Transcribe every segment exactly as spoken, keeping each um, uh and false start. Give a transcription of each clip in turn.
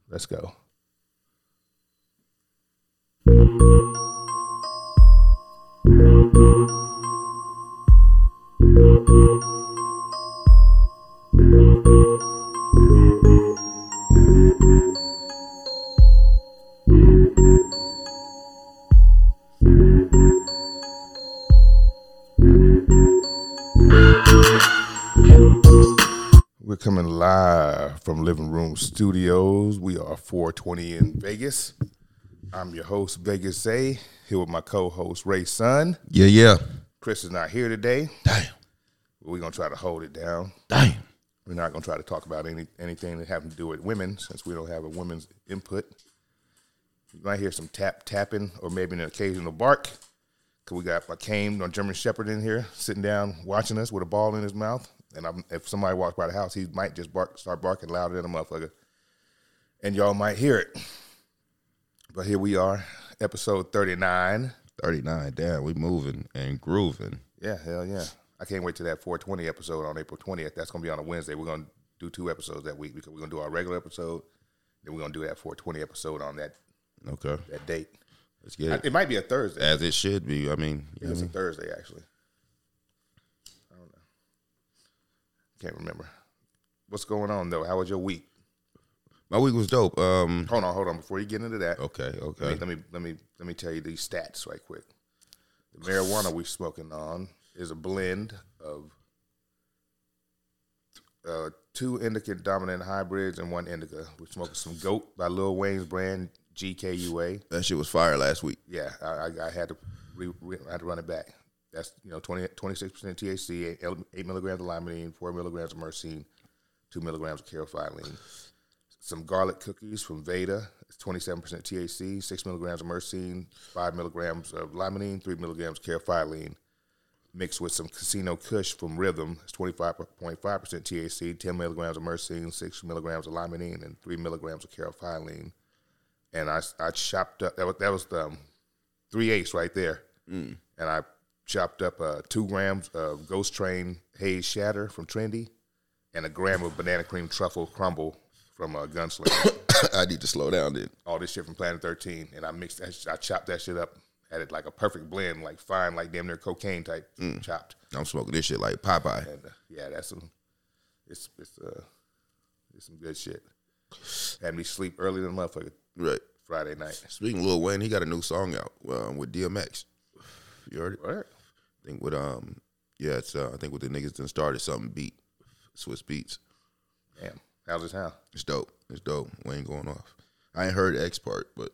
Let's go. We're coming live from Living Room Studios. We are four twenty in Vegas. I'm your host, Vegas A, here with my co-host, Ray Sun. Yeah, yeah. Chris is not here today. Damn. We're going to try to hold it down. Damn. We're not going to try to talk about any anything that having to do with women, since we don't have a women's input. You might hear some tap tapping or maybe an occasional bark. Cause we got a cane or German Shepherd in here sitting down watching us with a ball in his mouth. And I'm, if somebody walks by the house, he might just bark, start barking louder than a motherfucker. And y'all might hear it. But here we are, episode thirty-nine. thirty-nine, damn, we moving and grooving. Yeah, hell yeah. I can't wait till that four twenty episode on April twentieth. That's going to be on a Wednesday. We're going to do two episodes that week because we're going to do our regular episode. Then we're going to do that four twenty episode on that, Okay. that date. Let's get it. It might be a Thursday. As it should be. I mean, Yeah, it's a Thursday, actually. I don't know. Can't remember. What's going on, though? How was your week? my week was dope. Um, Hold on, hold on. Before you get into that, okay, okay. let me let me let me, let me tell you these stats right quick. The marijuana we're smoking on is a blend of uh, two indica dominant hybrids and one indica. We're smoking some Goat by Lil Wayne's brand, G K U A. That shit was fire last week. Yeah, I, I, I had to re, re, I had to run it back. That's, you know, twenty, twenty-six percent T H C, eight, eight milligrams of limonene, four milligrams of myrcene, two milligrams of carotene. Some garlic cookies from Veda. It's twenty-seven percent T H C, six milligrams of myrcene, five milligrams of limonene, three milligrams of carotene. Mixed with some Casino Kush from Rhythm. It's twenty-five point five percent T H C, ten milligrams of myrcene, six milligrams of limonene, and three milligrams of carotene. And I, I chopped up, that was, that was the um, three eighths right there. Mm. And I chopped up uh, two grams of Ghost Train Haze Shatter from Trendy and a gram of Banana Cream Truffle Crumble from uh, Gunslinger. I need to slow down then. All this shit from Planet thirteen. And I mixed that, I chopped that shit up, had it like a perfect blend, like fine, like damn near cocaine type mm. chopped. I'm smoking this shit like Popeye. And uh, yeah, that's some, it's, it's, uh, it's some good shit. Had me sleep early than a motherfucker. Right. Friday night. Speaking of Lil Wayne, he got a new song out um, with D M X. You heard it? What? I think with um, yeah, it's uh, I think with the niggas done started something beat, Swiss Beats. Damn, how's it sound? It's dope. It's dope. Wayne going off. I ain't heard the X part, but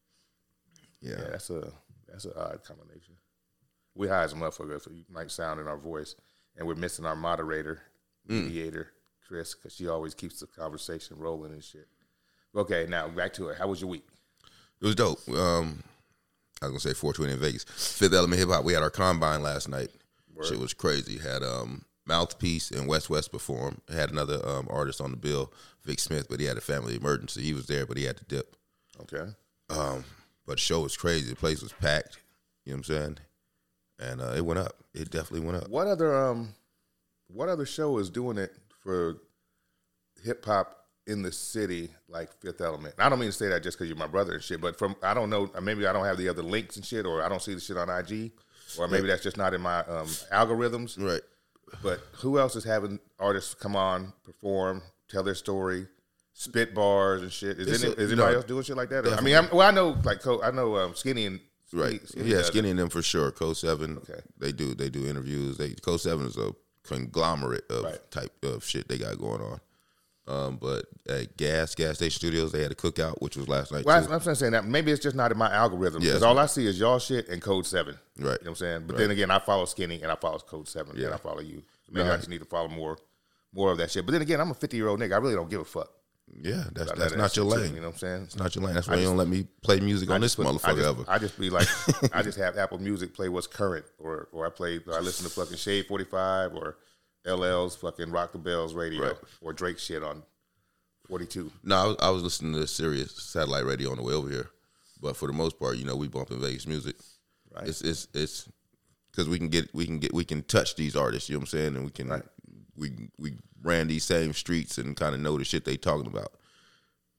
yeah, yeah, that's a that's an odd combination. We high as a motherfucker, so you might sound in our voice, and we're missing our moderator, mediator, mm. Chris, because she always keeps the conversation rolling and shit. Okay, now back to it. How was your week? It was dope. Um, I was gonna say four twenty in Vegas. Fifth Element Hip Hop. We had our combine last night. Word. Shit was crazy. Had um, Mouthpiece and West West perform. Had another um, artist on the bill, Vic Smith, but he had a family emergency. He was there, but he had to dip. Okay. Um, but the show was crazy. The place was packed. You know what I'm saying? And uh, it went up. It definitely went up. What other um, what other show is doing it for hip hop in the city like Fifth Element? I don't mean to say that just because you're my brother and shit, but from, I don't know, maybe I don't have the other links and shit, or I don't see the shit on I G, or maybe that's just not in my um, algorithms. Right. But who else is having artists come on, perform, tell their story, spit bars and shit? Is, any, a, is anybody no, else doing shit like that? I mean, I'm, well, I know like I know um, Skinny and right, Skinny yeah, Skinny and them for sure. Code Seven, okay, they do they do interviews. They Code Seven is a conglomerate of right. type of shit they got going on. Um, but at Gas, Gas Station Studios, they had a cookout, which was last night, well, too. I'm not saying that. Maybe it's just not in my algorithm, because yeah, all I see is y'all shit and Code seven. Right. You know what I'm saying? But right. then again, I follow Skinny, and I follow Code seven, yeah. and I follow you. So maybe no, I just need to follow more more of that shit. But then again, I'm a fifty-year-old nigga. I really don't give a fuck. Yeah, that's that's that not your lane. Too, you know what I'm saying? It's not your lane. That's why you don't let me play music on this put, motherfucker I just, ever. I just be like, I just have Apple Music play what's current, or or I play, or I listen to fucking Shade forty-five, or L L's fucking Rock the Bells radio, right. or Drake shit on forty-two. No, I was, I was listening to Sirius satellite radio on the way over here, but for the most part, you know, we bumping Vegas music. Right. It's it's it's because we can get we can get we can touch these artists. You know what I'm saying? And we can right. we we ran these same streets and kind of know the shit they talking about.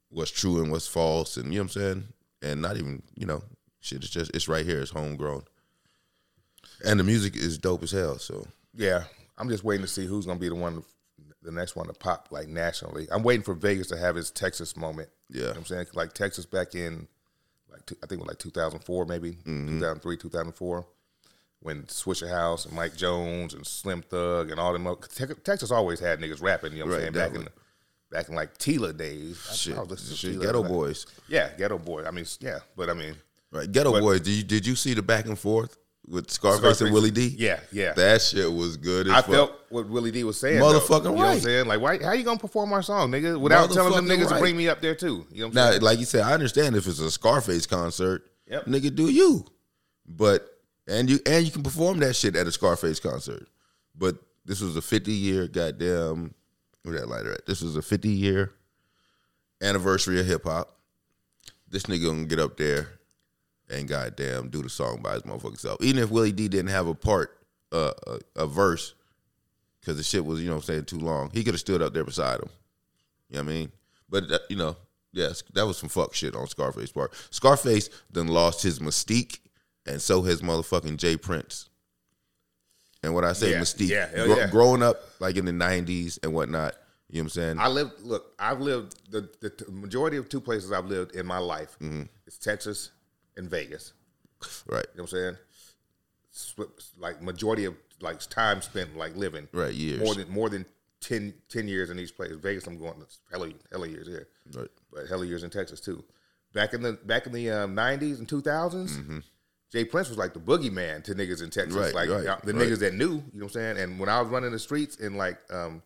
what's true and what's false, and you know what I'm saying, and not even you know shit. It's just it's right here. It's homegrown, and the music is dope as hell. So yeah, I'm just waiting to see who's gonna be the one, the next one to pop like nationally. I'm waiting for Vegas to have his Texas moment. yeah, You know what I'm saying, like Texas back in like two, I think it was like two thousand four, maybe mm-hmm. two thousand three, two thousand four. When Swisher House and Mike Jones and Slim Thug and all them, Texas always had niggas rapping. You know what I'm Right, saying? Back in, back in like Tila days. shit, I, I was listening to shit Tila Ghetto every night. Boys, Yeah, Ghetto Boy. I mean, yeah, but I mean, right? Ghetto but, Boys. Did you did you see the back and forth with Scarface, Scarface and Willie D? Yeah, yeah. That shit was good as I fuck. felt what Willie D was saying. Motherfucking though. You know what I'm right. saying? Like, why? How you gonna perform our song, nigga, without telling them Motherfucking niggas right. to bring me up there too? You know what I'm Now, saying? like you said, I understand if it's a Scarface concert, Yep. nigga, do you? But and you and you can perform that shit at a Scarface concert. But this was a fifty year goddamn where that lighter at? This was a fifty year anniversary of hip hop. This nigga gonna get up there and goddamn do the song by his motherfucking self. Even if Willie D didn't have a part, uh, a, a verse, because the shit was, you know what I'm saying, too long, he could have stood up there beside him. You know what I mean? But, uh, you know, yes, that was some fuck shit on Scarface's part. Scarface done lost his mystique, and so has motherfucking Jay Prince. And when I say Yeah, mystique, yeah, hell gro- yeah. growing up like in the nineties and whatnot, you know what I'm saying? I lived. Look, I've lived the, the t- majority of two places I've lived in my life. Mm-hmm. It's Texas and Vegas. Right, You know what I'm saying? Sp- Like majority of like time spent like living. right, years. More than more than ten, ten years in each place. Vegas, I'm going hella hella years here, Right. but hella years in Texas too. Back in the back in the um, nineties and two thousands, Jay Prince was like the boogeyman to niggas in Texas, Right, like right, uh, the right. niggas that knew. You know what I'm saying? And when I was running the streets in like um,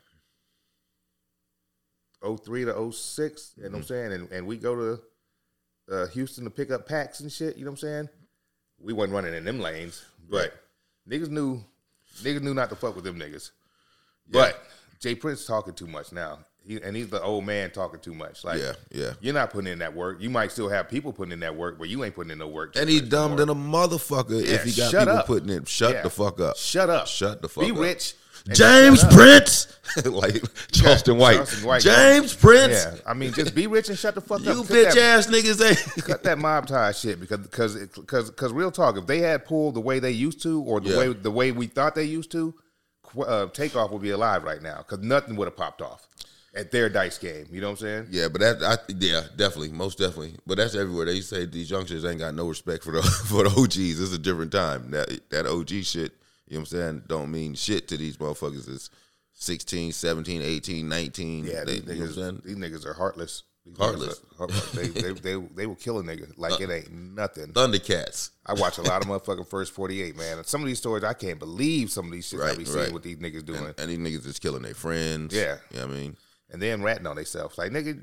oh three to oh six, you know what I'm saying, and and we go to uh, Houston to pick up packs and shit. You know what I'm saying? We wasn't running in them lanes, but niggas knew niggas knew not to fuck with them niggas. Yeah. But Jay Prince talking too much now. He, and he's the old man talking too much. Like, Yeah, yeah. you're not putting in that work. You might still have people putting in that work, but you ain't putting in no work. And he's dumb than a motherfucker Yeah, if he got shut people up. putting in. Shut Yeah. the fuck up. Shut up. Shut the fuck Be up. rich. and James shut up. Prince. like Charleston White. Charleston White. James Prince. Yeah, I mean, just be rich and shut the fuck You up. Cut bitch that- ass niggas ain't. Cut that mob tie shit because because because because real talk. If they had pulled the way they used to, or the Yeah. way the way we thought they used to, Qu- uh, Takeoff would be alive right now because nothing would have popped off at their dice game. You know what I'm saying? Yeah, but that, I, yeah, definitely, most definitely. But that's everywhere. They say these youngsters ain't got no respect for the for the O Gs. It's a different time. That that O G shit, you know what I'm saying, don't mean shit to these motherfuckers. It's sixteen, seventeen, eighteen, nineteen. Yeah, they, these you know what I'm niggas, saying? these niggas are heartless. These Heartless. niggas are heartless. they, they they they will kill a nigga like it ain't nothing. Thundercats. I watch a lot of motherfucking First forty-eight, man. And some of these stories, I can't believe some of these shit I Right, be seeing right. what these niggas doing. And, and these niggas just killing their friends. Yeah. You know what I mean? And then ratting on themselves. Like, nigga,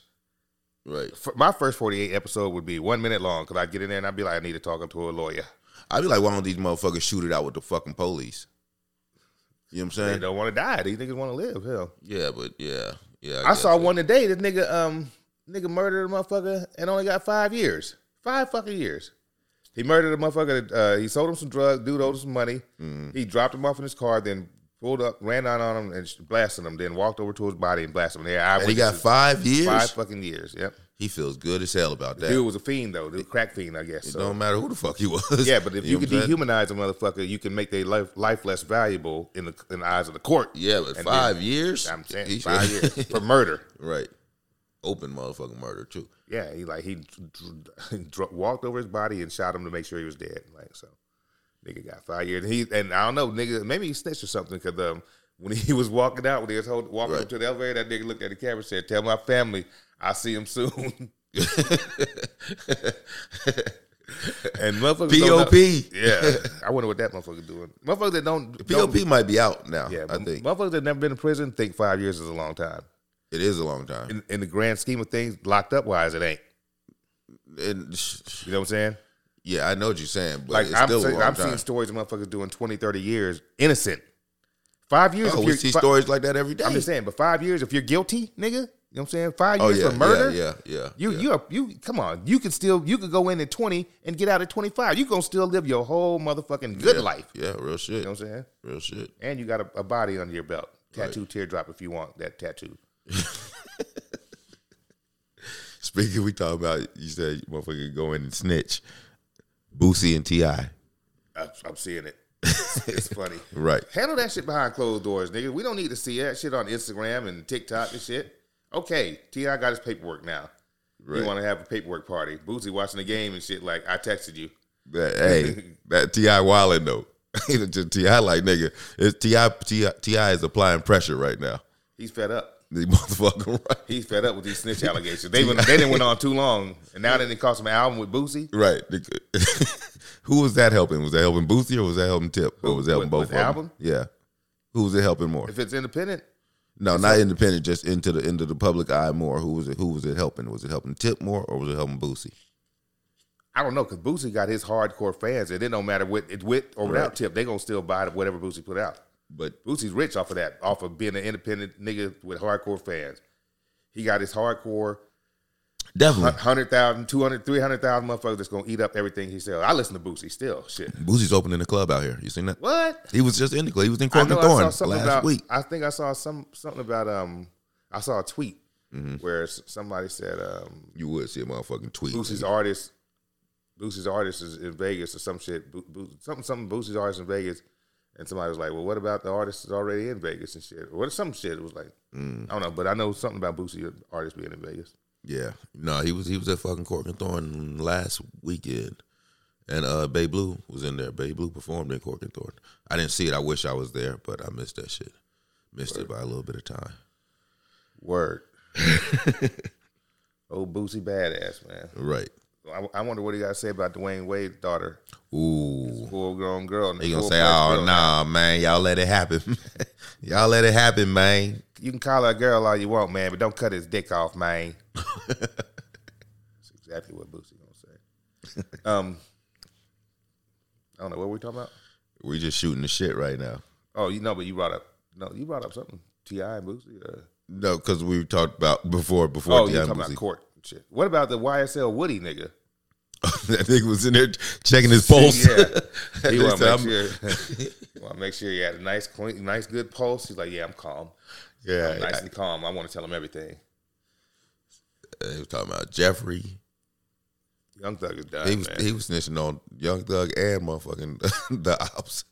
Right. f- my First forty-eight episode would be one minute long because I'd get in there and I'd be like, I need to talk to a lawyer. I'd be like, why don't these motherfuckers shoot it out with the fucking police? You know what I'm They saying? don't want to die. These niggas want to live. Hell. Yeah, but yeah. Yeah. I guess saw so. one today. This nigga, um, nigga murdered a motherfucker and only got five years. Five fucking years. He murdered a motherfucker. Uh, he sold him some drugs. Dude owed him some money. Mm-hmm. He dropped him off in his car, then pulled up, ran down on him, and blasted him. Then walked over to his body and blasted him. Yeah, And he got five years? Five fucking years. Yep. He feels good as hell about that. Dude was a fiend though. Dude, crack fiend, I guess. It So. don't matter who the fuck he was. Yeah, but if you, know can what I'm saying? dehumanize a motherfucker, you can make their life, life less valuable in the in the eyes of the court. Yeah, but And five then- years? I'm saying He five should- years for murder. Right. Open motherfucking murder, too. Yeah, he like he dr- dr- walked over his body and shot him to make sure he was dead. Like so, nigga got five years. And he and I don't know, nigga, maybe he snitched or something because um, when he was walking out, when he was hold, walking Right. up to the elevator, that nigga looked at the camera and said, "Tell my family I'll see him soon." And motherfuckers P O P. don't know- Yeah, I wonder what that motherfucker doing. Motherfuckers that don't P O P might be out now, Yeah, I think. motherfuckers that never been in prison think five years is a long time. It is a long time. In, in the grand scheme of things, locked up wise, it ain't. And, You know what I'm saying? yeah, I know what you're saying, but Like it's I'm, still saying, a long I'm time. seeing stories of motherfuckers doing twenty, thirty years innocent. Five years. Oh, if we you're, see fi- stories like that every day. I'm just saying, but five years if you're guilty, nigga. You know what I'm saying? Five oh, years yeah, for murder. yeah, yeah, yeah. You yeah. you are, you come on. You can still you could go in at twenty and get out at twenty-five. You gonna still live your whole motherfucking good yeah, life. Yeah, real shit. You know what I'm saying? Real shit. And you got a, a body under your belt. Right. Tattoo teardrop if you want that tattoo. Speaking, we talk about, you said you motherfucker go in and snitch. Boosie and T I I'm seeing it. It's funny. Right. Handle that shit behind closed doors, nigga. We don't need to see that shit on Instagram and TikTok and shit. Okay, T I got his paperwork now. Right. You want to have a paperwork party. Boosie watching the game and shit like, I texted you. That, hey, that T I wildin' though. Just T I like, nigga, it's T I, T I, T I is applying pressure right now. He's fed up. The motherfucker, right? He's fed up with these snitch allegations. They went, they didn't went on too long, and now they didn't cost him an album with Boosie. Right. Who was that helping? Was that helping Boosie or was that helping Tip? Or was that helping with, both with of album? them? Yeah. Who was it helping more? If it's independent? No, not independent, just into the into the public eye more. Who was it? Who was it helping? Was it helping Tip more or was it helping Boosie? I don't know, because Boosie got his hardcore fans, and it don't matter with it with or without right. Tip, they gonna still buy whatever Boosie put out. But Boosie's rich off of that, off of being an independent nigga with hardcore fans. He got his hardcore, definitely one hundred thousand, two hundred, three hundred thousand motherfuckers that's gonna eat up everything he sells. I listen to Boosie still. Shit, Boosie's opening the club out here. You seen that? What? He was just in the club. He was in Cork and Thorn last about, week. I think I saw some something about um. I saw a tweet mm-hmm. where somebody said um. You would see a motherfucking tweet. Boosie's artist. Boosie's artist is in Vegas or some shit. Bo- Bo- something, something. Boosie's artist in Vegas, and somebody was like, "Well, what about the artist that's already in Vegas and shit?" What some shit? It was like, mm. I don't know, but I know something about Boosie artist being in Vegas. Yeah, no, he was he was at fucking Cork and Thorn last weekend, and uh, Bay Blue was in there. Bay Blue performed in Cork and Thorn. I didn't see it. I wish I was there, but I missed that shit. Missed Word. It by a little bit of time. Word. Old Boosie badass, man. Right. I, I wonder what he got to say about Dwayne Wade's daughter. Ooh. Full-grown girl. He gonna say, oh, nah, man, y'all let it happen. Y'all let it happen, man. You can call her a girl all you want, man, but don't cut his dick off, man. That's exactly what Boosie gonna say. Um, I don't know, what were we talking about? We just shooting the shit right now. Oh, you know, but you brought up, no, you brought up something. T I and Boosie? Uh, no, because we talked about before, before oh, T I you talking Boosie. about court. Shit. What about the Y S L Woody nigga? That nigga was in there checking his pulse. Yeah, he want to make sure. He want to make sure he had a nice, clean, nice, good pulse. He's like, yeah, I'm calm. Yeah, I'm nice I, and calm. I want to tell him everything. Uh, he was talking about Jeffrey. Young Thug is done. He was man. he was snitching on Young Thug and motherfucking the ops.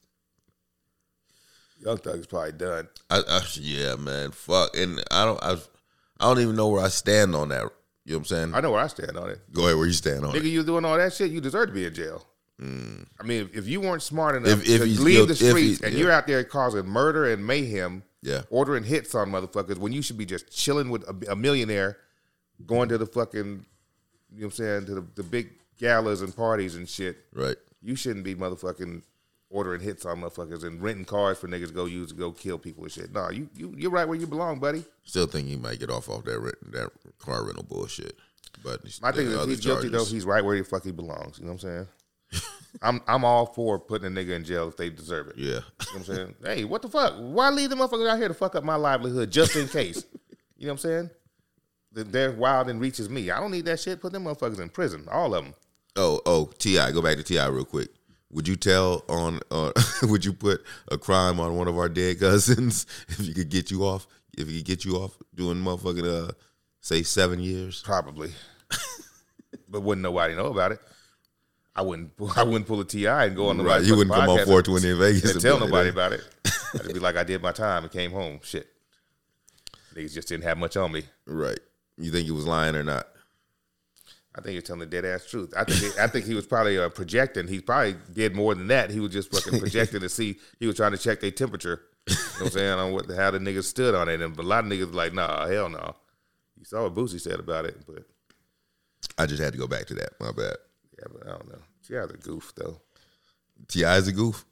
Young Thug is probably done. I, I, yeah, man, fuck, and I don't, I, I don't even know where I stand on that. You know what I'm saying? I know where I stand on it. Go ahead, where you stand on Nigga, it. you doing all that shit, you deserve to be in jail. Mm. I mean, if, if you weren't smart enough If- if to he's leave guilt- the if streets he- and yeah. you're out there causing murder and mayhem, Yeah. ordering hits on motherfuckers when you should be just chilling with a, a millionaire, going to the fucking, you know what I'm saying, to the, the big galas and parties and shit. Right. You shouldn't be motherfucking ordering hits on motherfuckers and renting cars for niggas to go use to go kill people and shit. No, you, you, you're right where you belong, buddy. Still think he might get off off that rent, that car rental bullshit. But My thing is, if he's guilty though, he's right where the fuck he belongs. You know what I'm saying? I'm I'm all for putting a nigga in jail if they deserve it. Yeah. You know what I'm saying? Hey, what the fuck? Why leave the motherfuckers out here to fuck up my livelihood just in case? You know what I'm saying? They're wild and reaches me. I don't need that shit. Put them motherfuckers in prison. All of them. Oh, oh, T I Go back to T I real quick. Would you tell on? Uh, would you put a crime on one of our dead cousins if you could get you off? If he could get you off doing motherfucking uh, say seven years? Probably. But wouldn't nobody know about it. I wouldn't. I wouldn't pull a T I and go on the Right, you wouldn't come on four twenty in Vegas and and tell be like nobody that. about it. I'd be like, I did my time and came home. Shit, niggas just didn't have much on me. Right. You think he was lying or not? I think he's telling the dead ass truth. I think. He, I think he was probably uh, projecting. He probably did more than that. He was just fucking projecting to see. He was trying to check their temperature. You know what I'm saying? On what the, how the niggas stood on it, and a lot of niggas were like, nah, hell no. You saw what Boosie said about it, but I just had to go back to that. My bad. yeah, but I don't know. T I's a goof though. T I is a goof.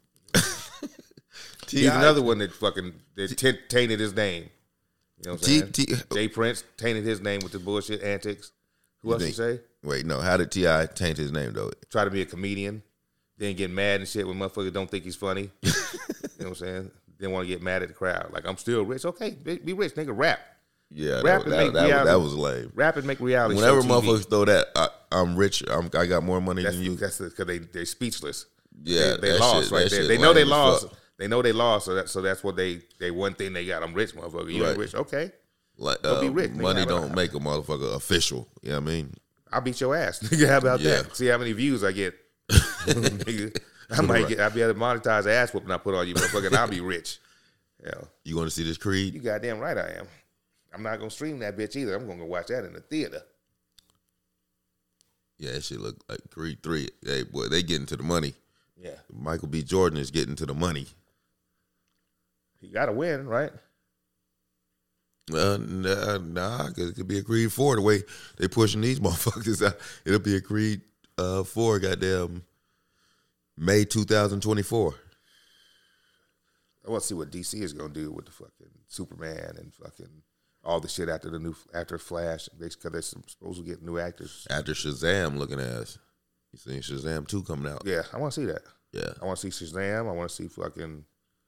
He's another one that fucking that t- tainted his name. You know what I'm T- saying? T- Jay Prince tainted his name with the bullshit antics. Who You else you think- say? Wait, no. How did T I taint his name though? Try to be a comedian, then get mad and shit when motherfuckers don't think he's funny. You know what I'm saying? Then want to get mad at the crowd. Like, I'm still rich. Okay, be, be rich, nigga. Rap. Yeah, Rap that, and that, make that, reality. that was lame. Rap and make reality Whenever show T V. motherfuckers throw that, I, I'm rich. I'm, I got more money That's than you. that's because they they're speechless. Yeah, they, they that lost shit- right that there. shit They know they lame as lost. fuck. They know they lost. So that so that's what they they one thing they got. I'm rich, motherfucker. You ain't Right. rich. Okay, Like, Don't uh, be rich. Nigga. Money How don't about- make a motherfucker official. You know what I mean? I'll beat your ass. Nigga, how about Yeah. that? See how many views I get. Nigga, I might Right. get. I'll be able to monetize the ass whooping I put on you, motherfucker, and I'll be rich. Yeah, You want to see this Creed? you goddamn right I am. I'm not gonna stream that bitch either. I'm gonna go watch that in the theater. Yeah, that shit look like Creed three. Hey, boy, they getting to the money. Yeah, Michael B. Jordan is getting to the money. he got to win, right? Uh, nah, nah, cause it could be a Creed four the way they pushing these motherfuckers out. It'll be a Creed uh, four, goddamn, May two thousand twenty-four. I want to see what D C is gonna do with the fucking Superman and fucking all the shit after the new after Flash, because they're supposed to get new actors. After Shazam looking ass. You seen Shazam two coming out? Yeah, I want to see that. Yeah. I want to see Shazam. I want to see fucking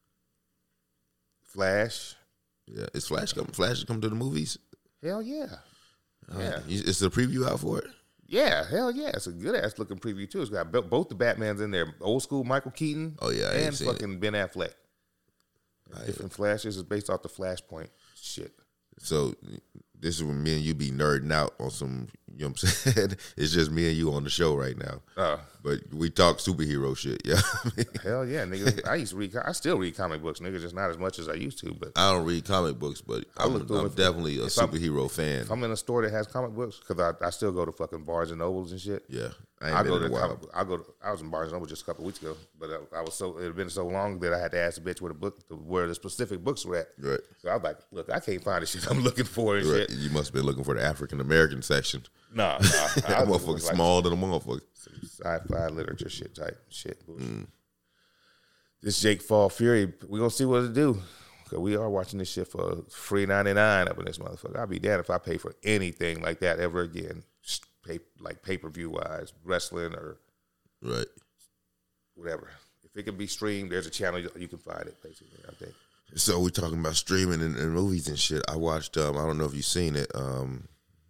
Flash. Yeah. Is Flash coming? Flash is coming to the movies? Hell yeah. Uh, Yeah. Is the preview out for it? Yeah, hell yeah. It's a good ass looking preview too. It's got bo- both the Batmans in there. Old school Michael Keaton. Oh, yeah, I ain't and seen it. fucking Ben Affleck. I- Different Flashes is based off the Flashpoint shit. So this is when me and you be nerding out on some, you know what I'm saying? It's just me and you on the show right now. Uh, But we talk superhero shit, yeah. hell yeah, nigga. I used to read. I still read comic books, nigga. Just not as much as I used to. But I don't read comic books, but I I'm, look through I'm it. definitely a If I'm- superhero fan. if I'm in a store that has comic books, because I, I still go to fucking Barnes and Nobles and shit. Yeah, I ain't I been go in to a the while. comic. I go. To, I was in Barnes and Noble just a couple weeks ago, but I, I was so it had been so long that I had to ask the bitch where the book, where the specific books were at. Right, So I was like, "Look, I can't find the shit I'm looking for and right. shit." You must have been looking for the African American section. Nah, nah. That I was motherfucker looking like small than a motherfucker. some sci-fi literature shit type shit. bullshit. Mm. This Jake Fall Fury, we gonna see what it do. Cause we are watching this shit for free ninety-nine up in this motherfucker. I'll be damned if I pay for anything like that ever again. Pay, like pay per view wise, wrestling or Right. whatever. If it can be streamed, there's a channel you, you can find it. Basically, I think. So we talking about streaming and, and movies and shit. I watched. Um, I don't know if you've seen it. Um,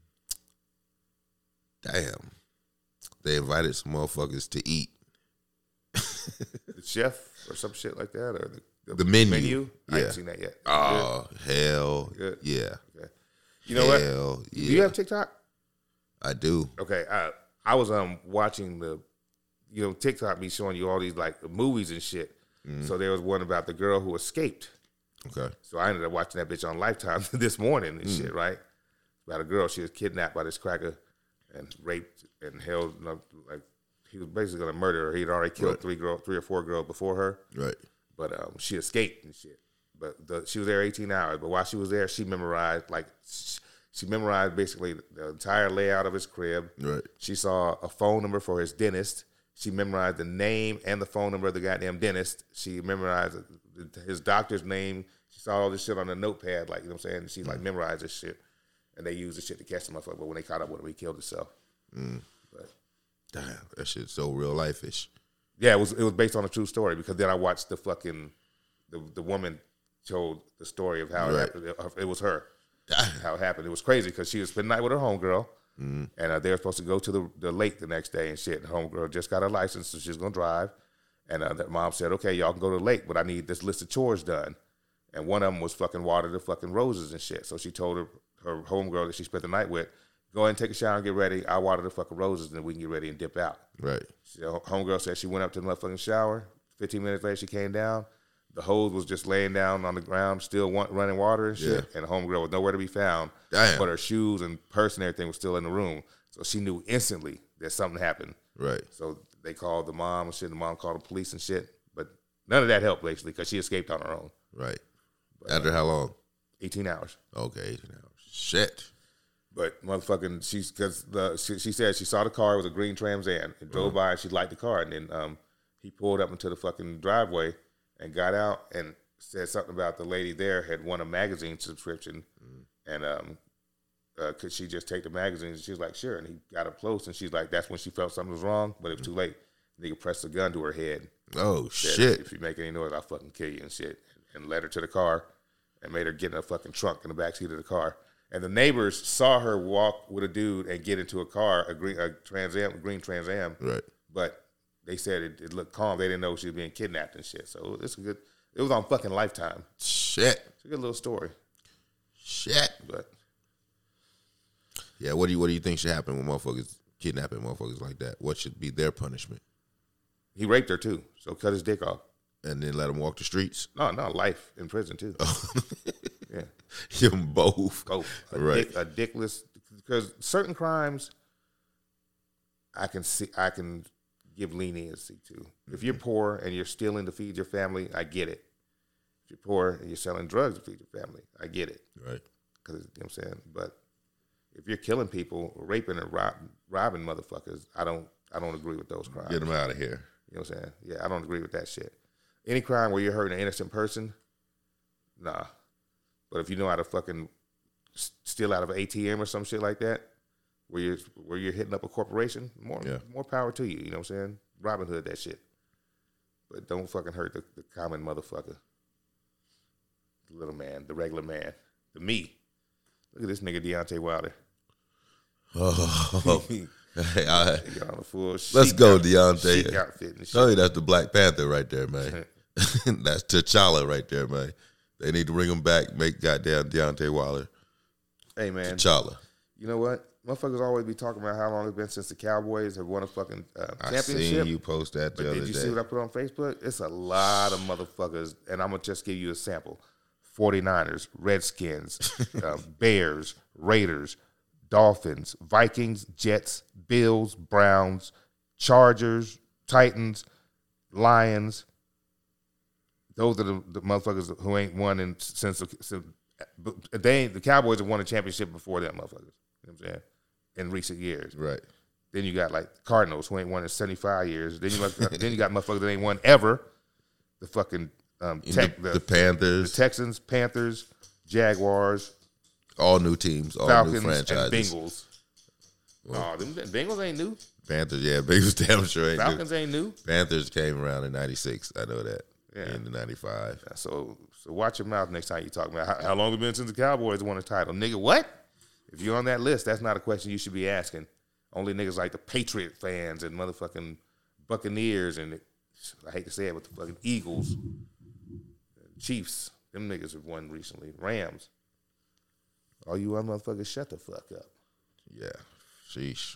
damn, they invited some motherfuckers to eat. The chef or some shit like that, or the, The menu. I Yeah. ain't seen that yet. Oh hell, Good. yeah. Okay. You know what? Hell, yeah. Do you have TikTok? I do. Okay, I I was um watching the, you know, TikTok be showing you all these like movies and shit. Mm. So there was one about the girl who escaped. Okay. So I ended up watching that bitch on Lifetime this morning and Mm. shit, right? About a girl, she was kidnapped by this cracker and raped and held, you know, like he was basically gonna murder her. He'd already killed Right. three girl, three or four girls before her, Right. but um, she escaped and shit. But the, she was there eighteen hours. But while she was there, she memorized like she, she memorized basically the entire layout of his crib. Right. She saw a phone number for his dentist. She memorized the name and the phone number of the goddamn dentist. She memorized his doctor's name. She saw all this shit on a notepad, like, you know what I'm saying? She, like, memorized this shit. And they used this shit to catch the motherfucker. But when they caught up with him, he killed himself. Mm. But, Damn, that shit's so real life-ish. yeah, it was it was based on a true story because then I watched the fucking, the, the woman told the story of how Right. it happened. It, it was her, Damn. how it happened. It was crazy because she was spending the night with her homegirl. Mm. And uh, they were supposed to go to the, the lake the next day and shit. The homegirl just got her license, so she's gonna drive. And uh, the mom said, "Okay, y'all can go to the lake, but I need this list of chores done." And one of them was fucking water the fucking roses and shit. So she told her her homegirl that she spent the night with, "Go ahead and take a shower and get ready. I'll water the fucking roses, and then we can get ready and dip out." Right. So homegirl said she went up to the motherfucking shower. Fifteen minutes later, she came down. The hose was just laying down on the ground, still want, running water and shit. Yeah. And the homegirl was nowhere to be found. Damn. But her shoes and purse and everything was still in the room. So she knew instantly that something happened. Right. So they called the mom and shit. The mom called the police and shit. But none of that helped, basically, because she escaped on her own. Right. After how long? eighteen hours. Okay, eighteen hours. Shit. But motherfucking, she's because the she, she said she saw the car. It was a green Trans Am. It drove by and she liked the car. And then um, he pulled up into the fucking driveway and got out and said something about the lady there had won a magazine subscription. And um, uh, could she just take the magazines? And she was like, sure. And he got up close and she's like, that's when she felt something was wrong, but it was too late. Nigga pressed a gun to her head. Oh, Said, shit. if you make any noise, I'll fucking kill you and shit. And led her to the car and made her get in a fucking trunk in the backseat of the car. And the neighbors saw her walk with a dude and get into a car, a green, a Trans Am, a green Trans Am. Right. But they said it, it looked calm. They didn't know she was being kidnapped and shit. So it's a good. It was on fucking Lifetime. Shit. It's a good little story. Shit. But yeah, what do you what do you think should happen when motherfuckers kidnapping motherfuckers like that? What should be their punishment? he raped her too, so cut his dick off. And then let them walk the streets? No, no, life in prison too. Yeah, Give them both. both. A Right. dick, a dickless, because certain crimes, I can see, I can give leniency to. If you're poor and you're stealing to feed your family, I get it. If you're poor and you're selling drugs to feed your family, I get it. Right. Because you know what I'm saying. But if you're killing people, raping and rob, robbing motherfuckers, I don't, I don't agree with those crimes. Get them out of here. You know what I'm saying? Yeah, I don't agree with that shit. Any crime where you're hurting an innocent person, nah. But if you know how to fucking s- steal out of an A T M or some shit like that, where you're where you're hitting up a corporation, more Yeah. more power to you. You know what I'm saying? Robin Hood that shit. But don't fucking hurt the, the common motherfucker, the little man, the regular man, the me. Look at this nigga Deontay Wilder. Oh, hey, I, He got on a full let's chic go, out- Deontay. chic outfit and Tell shit. you that's the Black Panther right there, man. That's T'Challa right there, man. They need to bring him back, make goddamn Deontay Wilder Hey man, T'Challa. you know what? Motherfuckers always be talking about how long it's been since the Cowboys have won a fucking uh, I championship. seen you post that the But other did you day. see what I put on Facebook? It's a lot of motherfuckers, and I'm going to just give you a sample. forty-niners, Redskins, uh, Bears, Raiders, Dolphins, Vikings, Jets, Bills, Browns, Chargers, Titans, Lions. Those are the, the motherfuckers who ain't won in since, since they ain't, the Cowboys have won a championship before that motherfuckers. You know what I'm saying? In recent years. Right. Then you got like Cardinals who ain't won in seventy-five years. Then you got, then you got motherfuckers that ain't won ever. The fucking um, tech, the, the, the Panthers, the Texans, Panthers, Jaguars, all new teams, all Falcons, new and franchises. Bengals. No, them Bengals ain't new. Panthers, yeah, Bengals damn sure ain't Falcons new. ain't new. Panthers came around in ninety-six. I know that. Yeah. In the ninety-five. So, so watch your mouth next time you talk about how, how long it been since the Cowboys won a title, nigga. What? If you're on that list, that's not a question you should be asking. Only niggas like the Patriot fans and motherfucking Buccaneers and I hate to say it, but the fucking Eagles, Chiefs, them niggas have won recently. Rams. All you other motherfuckers, shut the fuck up. Yeah. Sheesh.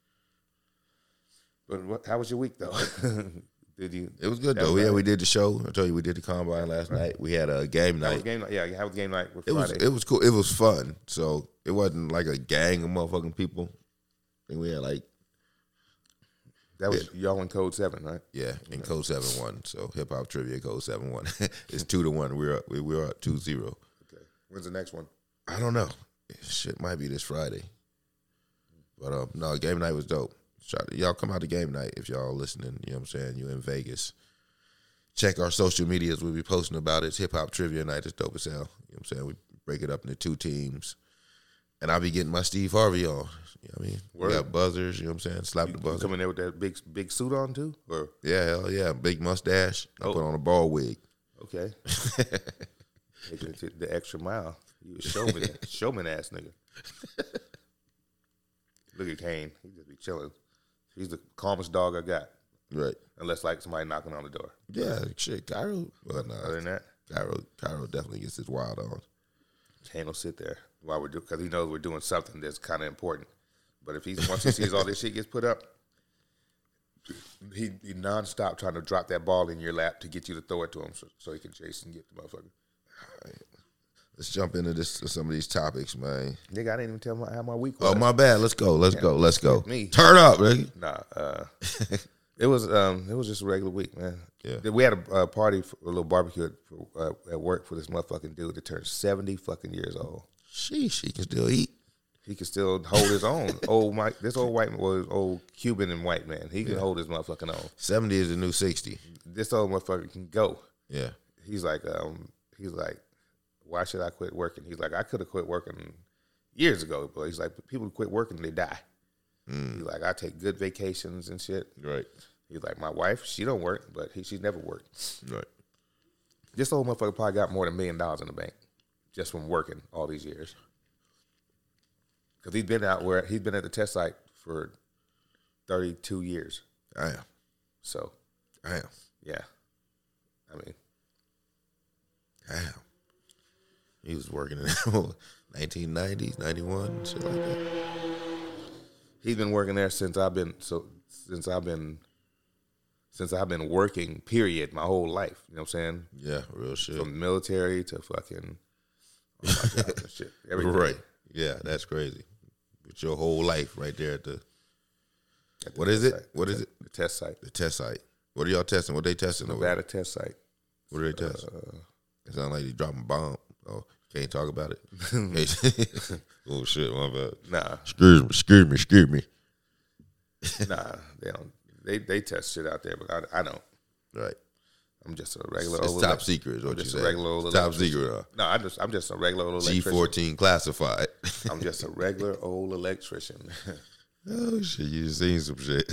But what, how was your week though? Did you? It was good that though. was Yeah, nice. we did the show. I told you we did the combine last night. We had a game How was night. game night? Yeah, how was game night with It was Friday? it was cool. It was fun. So it wasn't like a gang of motherfucking people. I think we had like that was y'all in Code Seven, right? yeah, in code seven one. So hip hop trivia code seven one. It's two to one. We're up we we're up two zero. Okay. When's the next one? I don't know. Shit might be this Friday. But um no, game night was dope. Try to, y'all come out to game night if y'all listening, you know what I'm saying? You in Vegas. Check our social medias. We'll be posting about it. It's hip hop trivia night. It's dope as hell. You know what I'm saying? We break it up into two teams. And I'll be getting my Steve Harvey on. You know what I mean? We Word. got buzzers, you know what I'm saying? Slap You, the you buzzer. come in there with that big big suit on too? Or Yeah, hell yeah. Big mustache. I Oh. put on a ball wig. okay. Taking it to the extra mile. You a showman showman ass nigga. Look at Kane. He just be chilling. He's the calmest dog I got. Right. Unless like somebody knocking on the door. Yeah, shit. Cairo. Well, no. Other than that, Cairo, Cairo definitely gets his wild on. Kane will sit there while we're doing, because he knows we're doing something that's kind of important. But if he's once he sees all this shit gets put up, he, he nonstop trying to drop that ball in your lap to get you to throw it to him so, so he can chase and get the motherfucker. Let's jump into this some of these topics, man. Nigga, I didn't even tell him how my week was. Oh, my bad. Let's go. Let's go. Let's go. Me. Turn up, nigga. Nah, uh, it was um, it was just a regular week, man. Yeah. We had a, a party, for, a little barbecue at, uh, at work for this motherfucking dude that turned seventy fucking years old. Sheesh, he can still eat. He can still hold his own. old Mike, this old white was old Cuban and white man. He can Yeah. hold his motherfucking own. seventy is the new sixty. This old motherfucker can go. Yeah. He's like, um, he's like, why should I quit working? He's like, I could have quit working years ago, but he's like, people quit working, they die. Mm. He's like, I take good vacations and shit. Right. He's like, my wife, she don't work, but he, she's never worked. Right. This old motherfucker probably got more than a million dollars in the bank just from working all these years. Because he's been out where he's been at the test site for thirty-two years. I am. So, I am. yeah. I mean, I am. He was working in the nineteen nineties, ninety-one, shit like that. He's been working there since I've been so since I've been since I've been working. Period. My whole life. You know what I'm saying? Yeah, real shit. From military to fucking. Oh my God, shit. Everything. Right. Yeah, that's crazy. With your whole life right there at the. At the what is it? Site. What the is te- it? The test site. The test site. What are y'all testing? What are they testing? Nevada test site. What are they testing? Uh, it sounds like they dropping a bomb. Oh, can't talk about it. Oh shit, my bad. Nah. Excuse me, excuse me, excuse me. Nah, they don't. They they test shit out there, but I, I don't. Right. I'm just a regular. It's old top elect- secret. Is what I'm you just say. a regular old Top secret. Huh? No, I just I'm just a regular old G electrician. fourteen classified. I'm just a regular old electrician. Oh shit, you just seen some shit.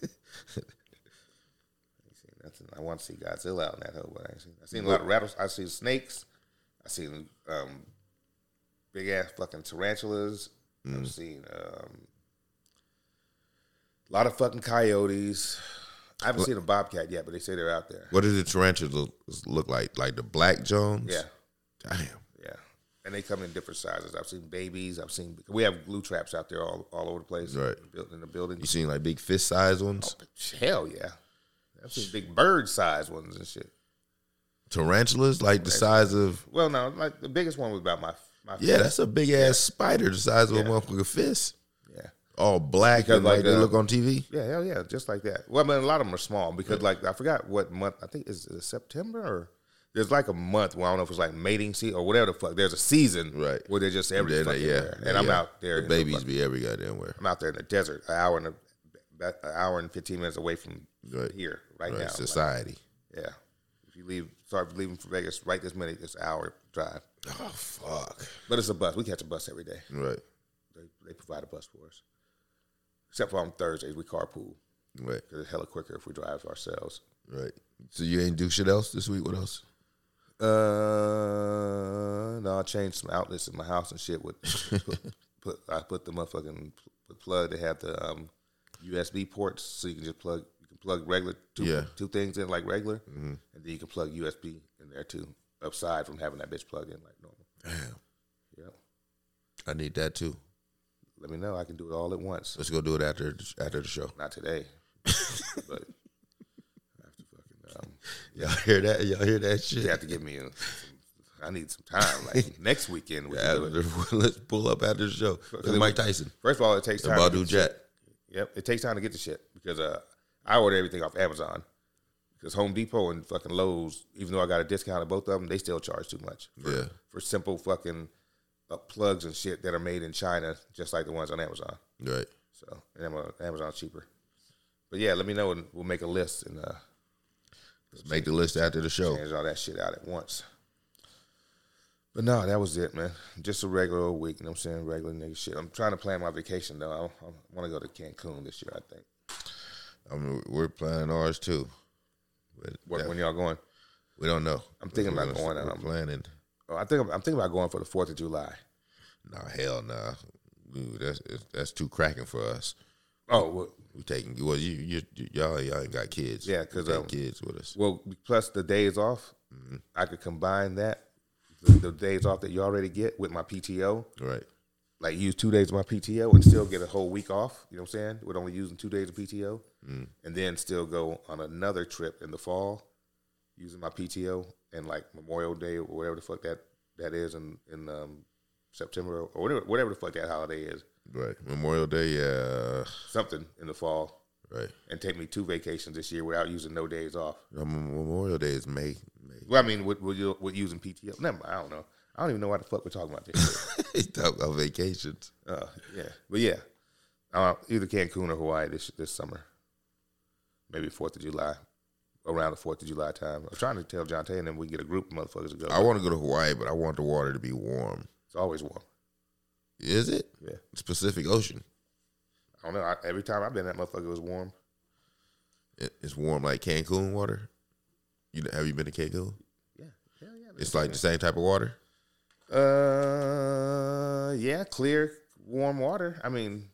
I want to see Godzilla out in that hole, but I ain't seen. I seen a lot of rattles. I seen snakes. I seen um, big ass fucking tarantulas. Mm. I've seen um, a lot of fucking coyotes. I haven't what? seen a bobcat yet, but they say they're out there. What do the tarantulas look, look like? Like the black Jones? Yeah. Damn. Yeah. And they come in different sizes. I've seen babies. I've seen. We have glue traps out there all all over the place. Right. In the building. You seen like big fist size ones? Oh, hell yeah. I've seen big bird size ones and shit. Tarantulas, like the size of. Well, no, like the biggest one was about my. my yeah, fist. that's a big ass yeah. spider the size of yeah. a motherfucking fist. Yeah, all black because and like, like they uh, look on T V. Yeah, hell yeah, just like that. Well, I mean, a lot of them are small because yeah. like I forgot what month. I think it's, it's September or there's like a month where I don't know if it's like mating season or whatever the fuck. There's a season right where they're just every they're, fucking yeah, where. And I'm yeah. out there. The babies the be every goddamn where. I'm out there in the desert, an hour and a, an hour and fifteen minutes away from right. here right, right. now. Society. Like, yeah. If you leave, start leaving from Vegas right this minute, it's an hour drive. Oh fuck! But it's a bus. We catch a bus every day. Right. They, they provide a bus for us. Except for on Thursdays, we carpool. Right. Because it's hella quicker if we drive ourselves. Right. So you ain't do shit else this week? What else? Uh, no, I changed some outlets in my house and shit. With put, put I put the motherfucking the plug. They have the um, U S B ports, so you can just plug. You can plug regular two yeah. two things in like regular, mm-hmm. and then you can plug U S B in there too. Aside from having that bitch plug in like normal. Damn. Yeah. I need that too. Let me know. I can do it all at once. Let's go do it after after the show. Not today, but after fucking. Um, y'all hear that? Y'all hear that shit? You have to give me. A, I need some time. Like next weekend, we yeah, can do it. Let's pull up after the show. With Mike Tyson. First of all, it takes time. About to Jet. Yep, it takes time to get the shit because uh, I order everything off Amazon. Because Home Depot and fucking Lowe's, even though I got a discount on both of them, they still charge too much. For, yeah. For simple fucking uh, plugs and shit that are made in China, just like the ones on Amazon. Right. So Amazon's cheaper. But yeah, let me know and we'll make a list and uh, let's make the list after the show. Change all that shit out at once. But no, that was it, man. Just a regular old week. You know what I'm saying? Regular nigga shit. I'm trying to plan my vacation though. I, I want to go to Cancun this year. I think. I mean, we're planning ours too. But what, that, when y'all going? We don't know. I'm thinking we're about gonna, going. We're I'm planning. Oh, I think I'm, I'm thinking about going for the Fourth of July. Nah, hell nah. Ooh, that's that's too cracking for us. Oh, well, we taking well. You, you y'all y'all ain't got kids. Yeah, because um, um, kids with us. Well, plus the days off, mm-hmm. I could combine that the, the days off that you already get with my P T O. Right. Like use two days of my P T O and still get a whole week off. You know what I'm saying? With only using two days of P T O, mm. and then still go on another trip in the fall using my P T O and like Memorial Day or whatever the fuck that, that is in in um, September or whatever whatever the fuck that holiday is. Right. Memorial Day, yeah. Something in the fall. Right. And take me two vacations this year without using no days off. Memorial Day is May. May. Well, I mean, with, with, with using P T O. Never mind, I don't know. I don't even know what the fuck we're talking about this. He's talking about vacations. Uh, yeah. But yeah, uh, either Cancun or Hawaii this this summer. Maybe fourth of July. Around the fourth of July time. I'm trying to tell John Tay and then we get a group of motherfuckers to go. I want to go to Hawaii, but I want the water to be warm. It's always warm. Is it? Yeah. It's Pacific Ocean. I don't know. I, every time I've been that motherfucker, it was warm. It, it's warm like Cancun water? You Have you been to Cancun? Yeah. Hell yeah. It's like the same type of water? Uh, yeah, clear, warm water. I mean,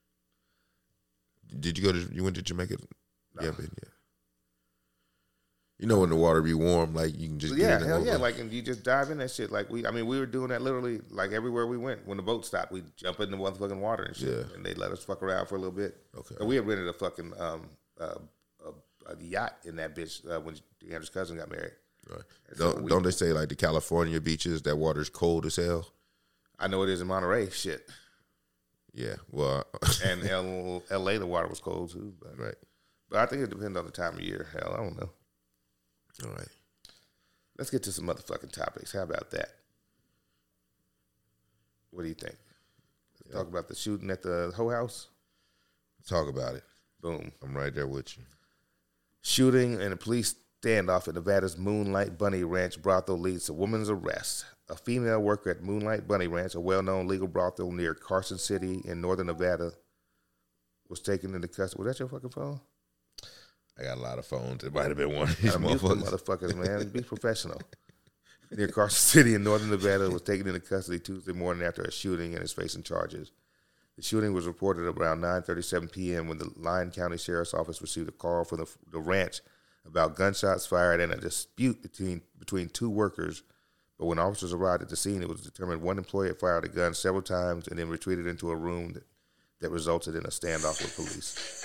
did you go to? You went to Jamaica? No. Yeah, been, yeah. You know when the water be warm, like you can just yeah, get in hell the yeah, like and you just dive in that shit. Like we, I mean, we were doing that literally like everywhere we went. When the boat stopped, we jump in the motherfucking water and shit, Yeah. and they let us fuck around for a little bit. Okay. So we had rented a fucking um, uh, a, a yacht in that bitch uh, when Andrew's cousin got married. Right. So Don't we- don't they say like the California beaches that water's cold as hell? I know it is in Monterey, shit, Yeah. Well, and L- L.A. the water was cold too. But, right. but I think it depends on the time of year. Hell, I don't know. All right. Let's get to some motherfucking topics. How about that? What do you think? Let's talk about the shooting at the Hoe House. Talk about it. Boom. I'm right there with you. Shooting and a police standoff at Nevada's Moonlight Bunny Ranch brothel leads to woman's arrest. A female worker at Moonlight Bunny Ranch, a well-known legal brothel near Carson City in northern Nevada, was taken into custody. Was that your fucking phone? I got a lot of phones. It might have been one of these Gotta mute them motherfuckers. motherfuckers, man. Be professional. Near Carson City in northern Nevada, was taken into custody Tuesday morning after a shooting and is facing charges. The shooting was reported around nine thirty-seven p.m. when the Lyon County Sheriff's Office received a call from the, the ranch about gunshots fired and a dispute between between two workers. But when officers arrived at the scene, it was determined one employee had fired a gun several times and then retreated into a room that, that resulted in a standoff with police.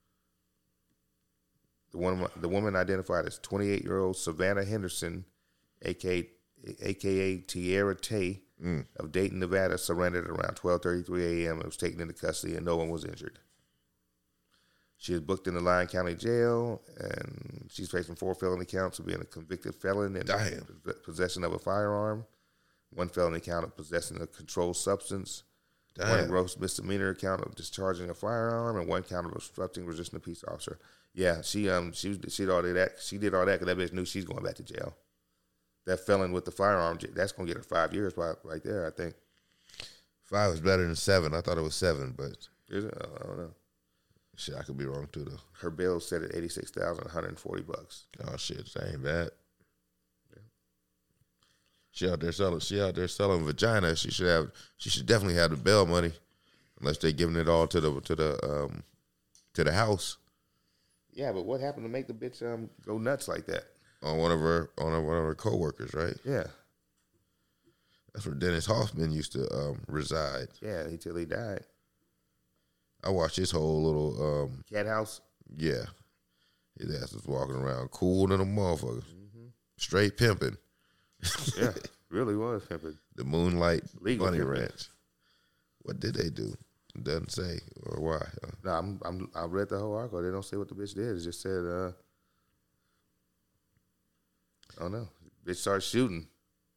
The one, the woman identified as twenty-eight-year-old Savannah Henderson, aka aka Tierra Tay, Mm. of Dayton, Nevada, surrendered around twelve thirty-three a.m. and was taken into custody, and no one was injured. She is booked in the Lyon County Jail, and she's facing four felony counts of being a convicted felon and Damn. possession of a firearm, one felony count of possessing a controlled substance, Damn. one gross misdemeanor count of discharging a firearm, and one count of obstructing resisting a peace officer. Yeah, she um she she did all of that. She did all that because that bitch knew she's going back to jail. That felon with the firearm, that's gonna get her five years right, right there. I think. Five was better than seven. I thought it was seven, but Is it? I don't know. shit, I could be wrong too though. Her bill set at eighty six thousand one hundred forty bucks. Oh shit, that ain't bad. Yeah. She out there selling. She out there selling vagina. She should have. She should definitely have the bail money, unless they giving it all to the to the um to the house. Yeah, but what happened to make the bitch um go nuts like that? On one of her on her, one of her coworkers, right? Yeah, That's where Dennis Hoffman used to um, reside. yeah, until he died. I watched his whole little um, Cat house. yeah. His ass was walking around cool than a motherfucker, Mm-hmm. straight pimping. Yeah, really was pimping. The Moonlight Legal Bunny pimping. Ranch. What did they do? It doesn't say or why. Uh, No, I'm, I'm I read the whole article. They don't say what the bitch did. It just said, uh, oh no, bitch started shooting.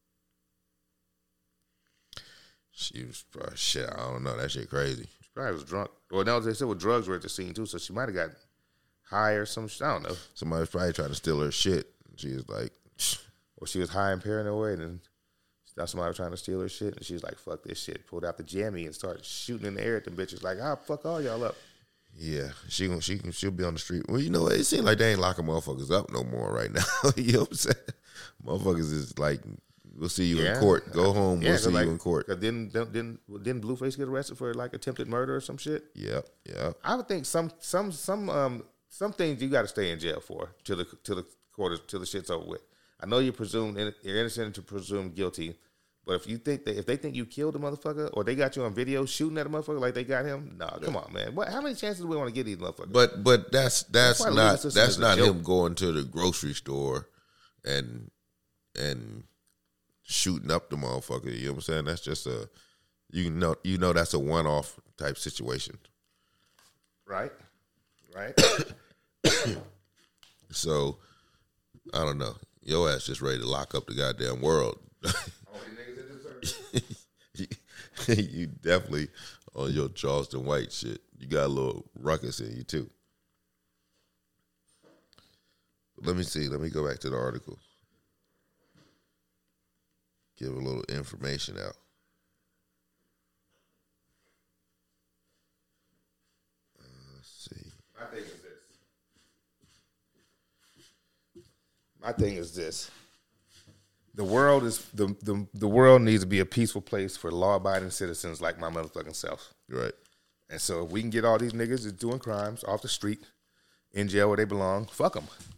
she was probably shit. I don't know. That shit crazy. She probably was drunk. Well, no, they said well, drugs were at the scene too, so she might have got high or some shit. I don't know. Somebody was probably trying to steal her shit. She was like, Or she was high and paranoid, and now somebody was trying to steal her shit, and she was like, "Fuck this shit!" Pulled out the jammy and started shooting in the air at them bitches. Like, "I'll fuck all y'all up." yeah, she gon- she can she'll be on the street. Well, you know what? It seems like they ain't locking motherfuckers up no more right now. You know what I'm saying? Motherfuckers is like, we'll see you Yeah. in court. Go home. Yeah, we'll 'cause see like, you in court. 'cause didn't didn't didn't Blueface get arrested for like attempted murder or some shit? Yep, yep. I would think some some some um some things you got to stay in jail for till the till the court is, till the shit's over with. I know you're presumed you're innocent to presumed guilty, but if you think that if they think you killed the motherfucker or they got you on video shooting at a motherfucker like they got him, nah, come on, man. What? How many chances do we want to get these motherfuckers? But but that's that's, That's why the legal not system that's is a not joke. him going to the grocery store and and shooting up the motherfucker. You know what I'm saying? That's just a you know you know that's a one off type situation. right, right. So I don't know. Your ass just ready to lock up the goddamn world. You definitely on your Charleston White shit. You got a little ruckus in you too. Let me see. Let me go back to the article. Give a little information out. Uh, let's see. My thing is this. My thing is this. The world is the, the the world needs to be a peaceful place for law abiding citizens like my motherfucking self. Right. And so if we can get all these niggas that's doing crimes off the street in jail where they belong, fuck them.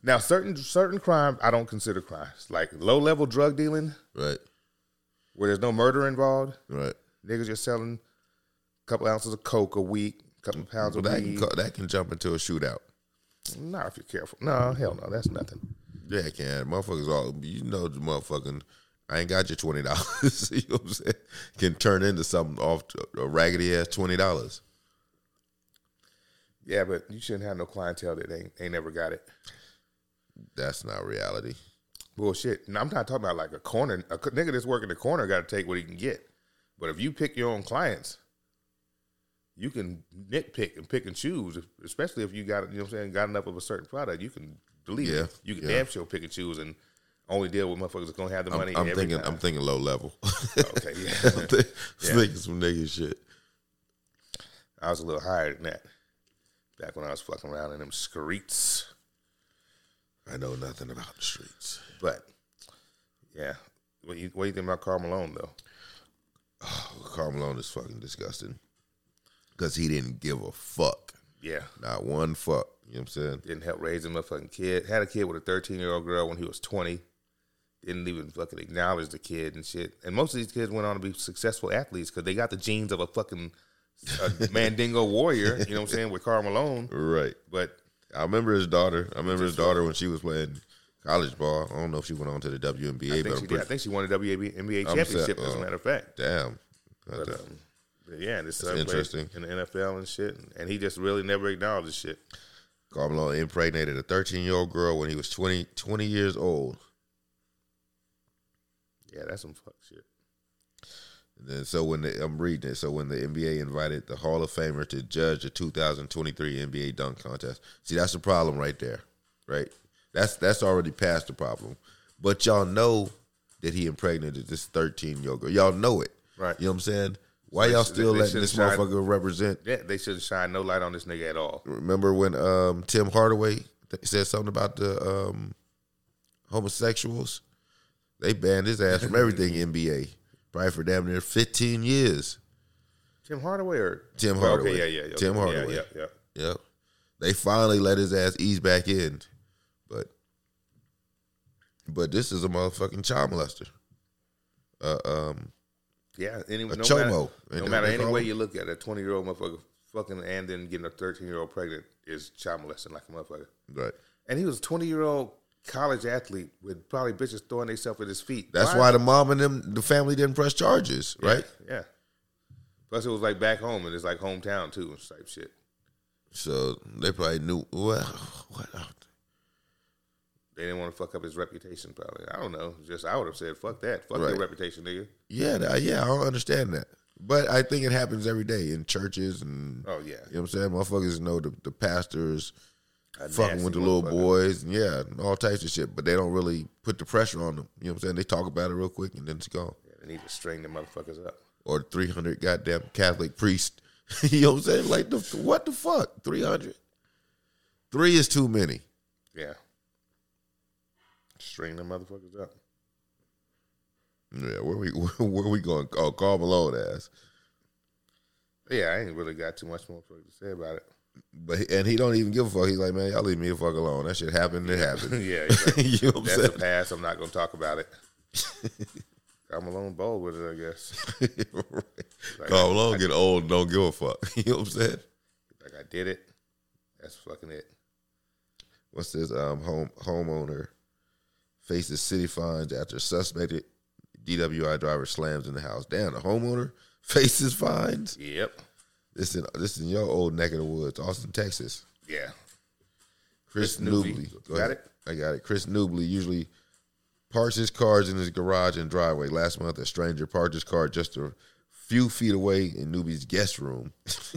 Now, certain certain crimes I don't consider crimes, like low level drug dealing, Right. where there's no murder involved. Right. Niggas just selling a couple ounces of coke a week, a couple pounds But of that weed. can, that can jump into a shootout. Not if you're careful. No, hell no, that's nothing. Yeah, it can. Motherfuckers all, you know, the motherfucking, I ain't got your twenty dollars. You know what I'm saying? Can turn into something off a raggedy ass twenty dollars. Yeah, but you shouldn't have no clientele that ain't ain't never got it. That's not reality. Bullshit. No, I'm not talking about like a corner. A nigga that's working the corner got to take what he can get. But if you pick your own clients, you can nitpick and pick and choose, especially if you got, you know what I'm saying, got enough of a certain product. You can delete Yeah, it. You can yeah. damn sure pick and choose and only deal with motherfuckers that's going to have the I'm, money I'm every thinking. time. I'm thinking low level. Okay, yeah. I'm think, Yeah. thinking some nigga shit. I was a little higher than that back when I was fucking around in them streets. I know nothing about the streets. But, yeah. What you, what you think about Karl Malone, though? Oh, Karl Malone is fucking disgusting. Because he didn't give a fuck. Yeah. Not one fuck. You know what I'm saying? Didn't help raise a motherfucking kid. Had a kid with a thirteen-year-old girl when he was twenty. Didn't even fucking acknowledge the kid and shit. And most of these kids went on to be successful athletes because they got the genes of a fucking a Mandingo warrior, you know what I'm saying, with Karl Malone. Right. But I remember his daughter. I remember his daughter when she was playing college ball. I don't know if she went on to the W N B A. I think, but she, I'm did. I pretty, think she won a W N B A I'm championship, set, as a uh, matter of fact. damn. But, um, but yeah, and this That's son played interesting. in the N F L and shit. And he just really never acknowledged this shit. Karl Malone impregnated a thirteen-year-old girl when he was twenty, twenty years old. Yeah, that's some fuck shit. And then, so when the, I'm reading it, so when the N B A invited the Hall of Famer to judge the two thousand twenty-three N B A dunk contest, see, that's the problem right there, right? That's that's already past the problem. But y'all know that he impregnated this thirteen-year-old girl. Y'all know it. Right. You know what I'm saying? Why They y'all should- still they letting should this shine- motherfucker represent? Yeah, they shouldn't shine no light on this nigga at all. Remember when um, Tim Hardaway th- said something about the um, homosexuals? They banned his ass from everything N B A. Probably for damn near fifteen years. Tim Hardaway or Tim Oh, Hardaway. Okay, yeah, yeah, yeah. Tim okay. Hardaway. Yeah, yeah, yeah. Yep. They finally let his ass ease back in. But but this is a motherfucking child molester. Uh, um, Yeah, any, a no chomo. matter, Ain't no that matter what they any call way them? you look at it, a twenty-year-old motherfucker fucking and then getting a thirteen-year-old pregnant is child molesting like a motherfucker. Right. And he was a twenty-year-old college athlete with probably bitches throwing themselves at his feet. That's why the mom and them, the family didn't press charges, right? Yeah. Plus, it was like back home, and it's like hometown too, type shit. So they probably knew. Well, what? They didn't want to fuck up his reputation, probably. I don't know. Just I would have said, "Fuck that. Fuck your Right. reputation, nigga." Yeah, that- yeah, I don't understand that. But I think it happens every day in churches and, Oh yeah. you know what I'm saying? Motherfuckers know the, the pastors A fucking nasty with the little motherfucker. boys, and yeah, and all types of shit, but they don't really put the pressure on them. You know what I'm saying? They talk about it real quick and then it's gone. Yeah, they need to string them motherfuckers up. Or the three hundred goddamn Catholic priest. You know what I'm saying? Like, the, what the fuck? three hundred? Three is too many. Yeah. String them motherfuckers up. Yeah, where we where we going? Oh, Karl Malone ass. Yeah, I ain't really got too much more for to say about it. But he, and he don't even give a fuck. He's like, man, y'all leave me the fuck alone. That shit happened. It happened. Yeah, he's like, You know what I'm that's saying? the past. I'm not gonna talk about it. I'm alone bold with it, I guess. Right. Like, Karl I- Malone I- get old and don't give a fuck. You know what I'm saying? Like I did it. That's fucking it. What's this? Um, home homeowner faces city fines after suspected D W I driver slams in the house. Damn, the homeowner faces fines. Yep. This in this in your old neck of the woods, Austin, Texas. Yeah. Chris, Chris Newby. Newby. Go Got ahead. it? I got it. Chris Newby usually parks his cars in his garage and driveway. Last month, a stranger parked his car just a few feet away in Newby's guest room.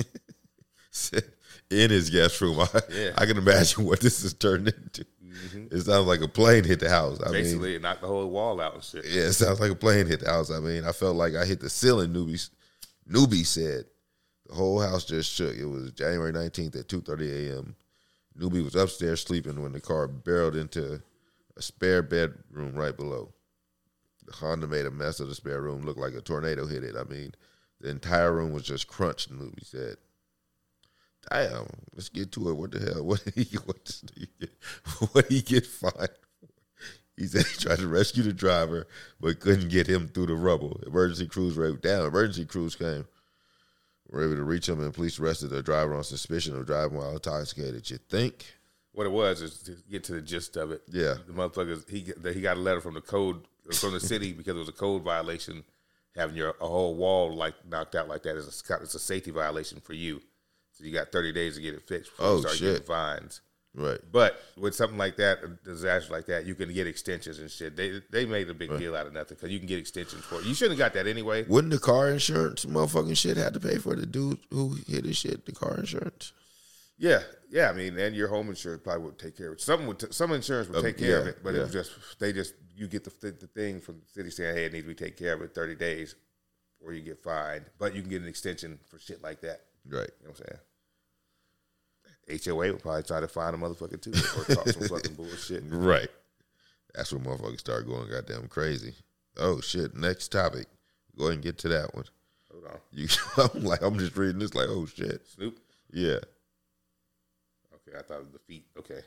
In his guest room. I, Yeah. I can imagine what this has turned into. It sounds like a plane hit the house. I Basically, mean, it knocked the whole wall out and shit. yeah, it sounds like a plane hit the house. I mean, I felt like I hit the ceiling, Newby, Newby said. The whole house just shook. It was January nineteenth at two thirty a.m. Newby was upstairs sleeping when the car barreled into a spare bedroom right below. The Honda made a mess of the spare room. Looked like a tornado hit it. I mean, the entire room was just crunched, Newby said. damn, let's get to it. What the hell? What did he, what did he get, what did he get fined for? He said he tried to rescue the driver, but couldn't get him through the rubble. Emergency crews were down. Emergency crews came. Were able to reach him, and police arrested the driver on suspicion of driving while intoxicated. You think? What it was is to get to the gist of it. Yeah. The motherfuckers, he he got a letter from the code, from the city because it was a code violation. Having your a whole wall like knocked out like that is a, it's a safety violation for you. So you got thirty days to get it fixed before Oh, you start shit. getting fines. Right. But with something like that, a disaster like that, you can get extensions and shit. They they made a big Right. deal out of nothing because you can get extensions for it. You shouldn't have got that anyway. Wouldn't the car insurance motherfucking shit have to pay for the dude who hit his shit, the car insurance? Yeah, yeah. I mean, and your home insurance probably would take care of it. Some would, t- some insurance would Um, take care of yeah, it, but yeah. it was just they just you get the the thing from the city saying, hey, it needs to be taken care of in thirty days, or you get fined. But you can get an extension for shit like that. Right. You know what I'm saying? H O A would probably try to find a motherfucker too, or talk some fucking bullshit. Right. That's when motherfuckers start going goddamn crazy. Oh shit. Next topic. Go ahead and get to that one. Hold on, You, I'm like, I'm just reading this like, oh shit. Snoop. Yeah. Okay, I thought it was the feet. Okay.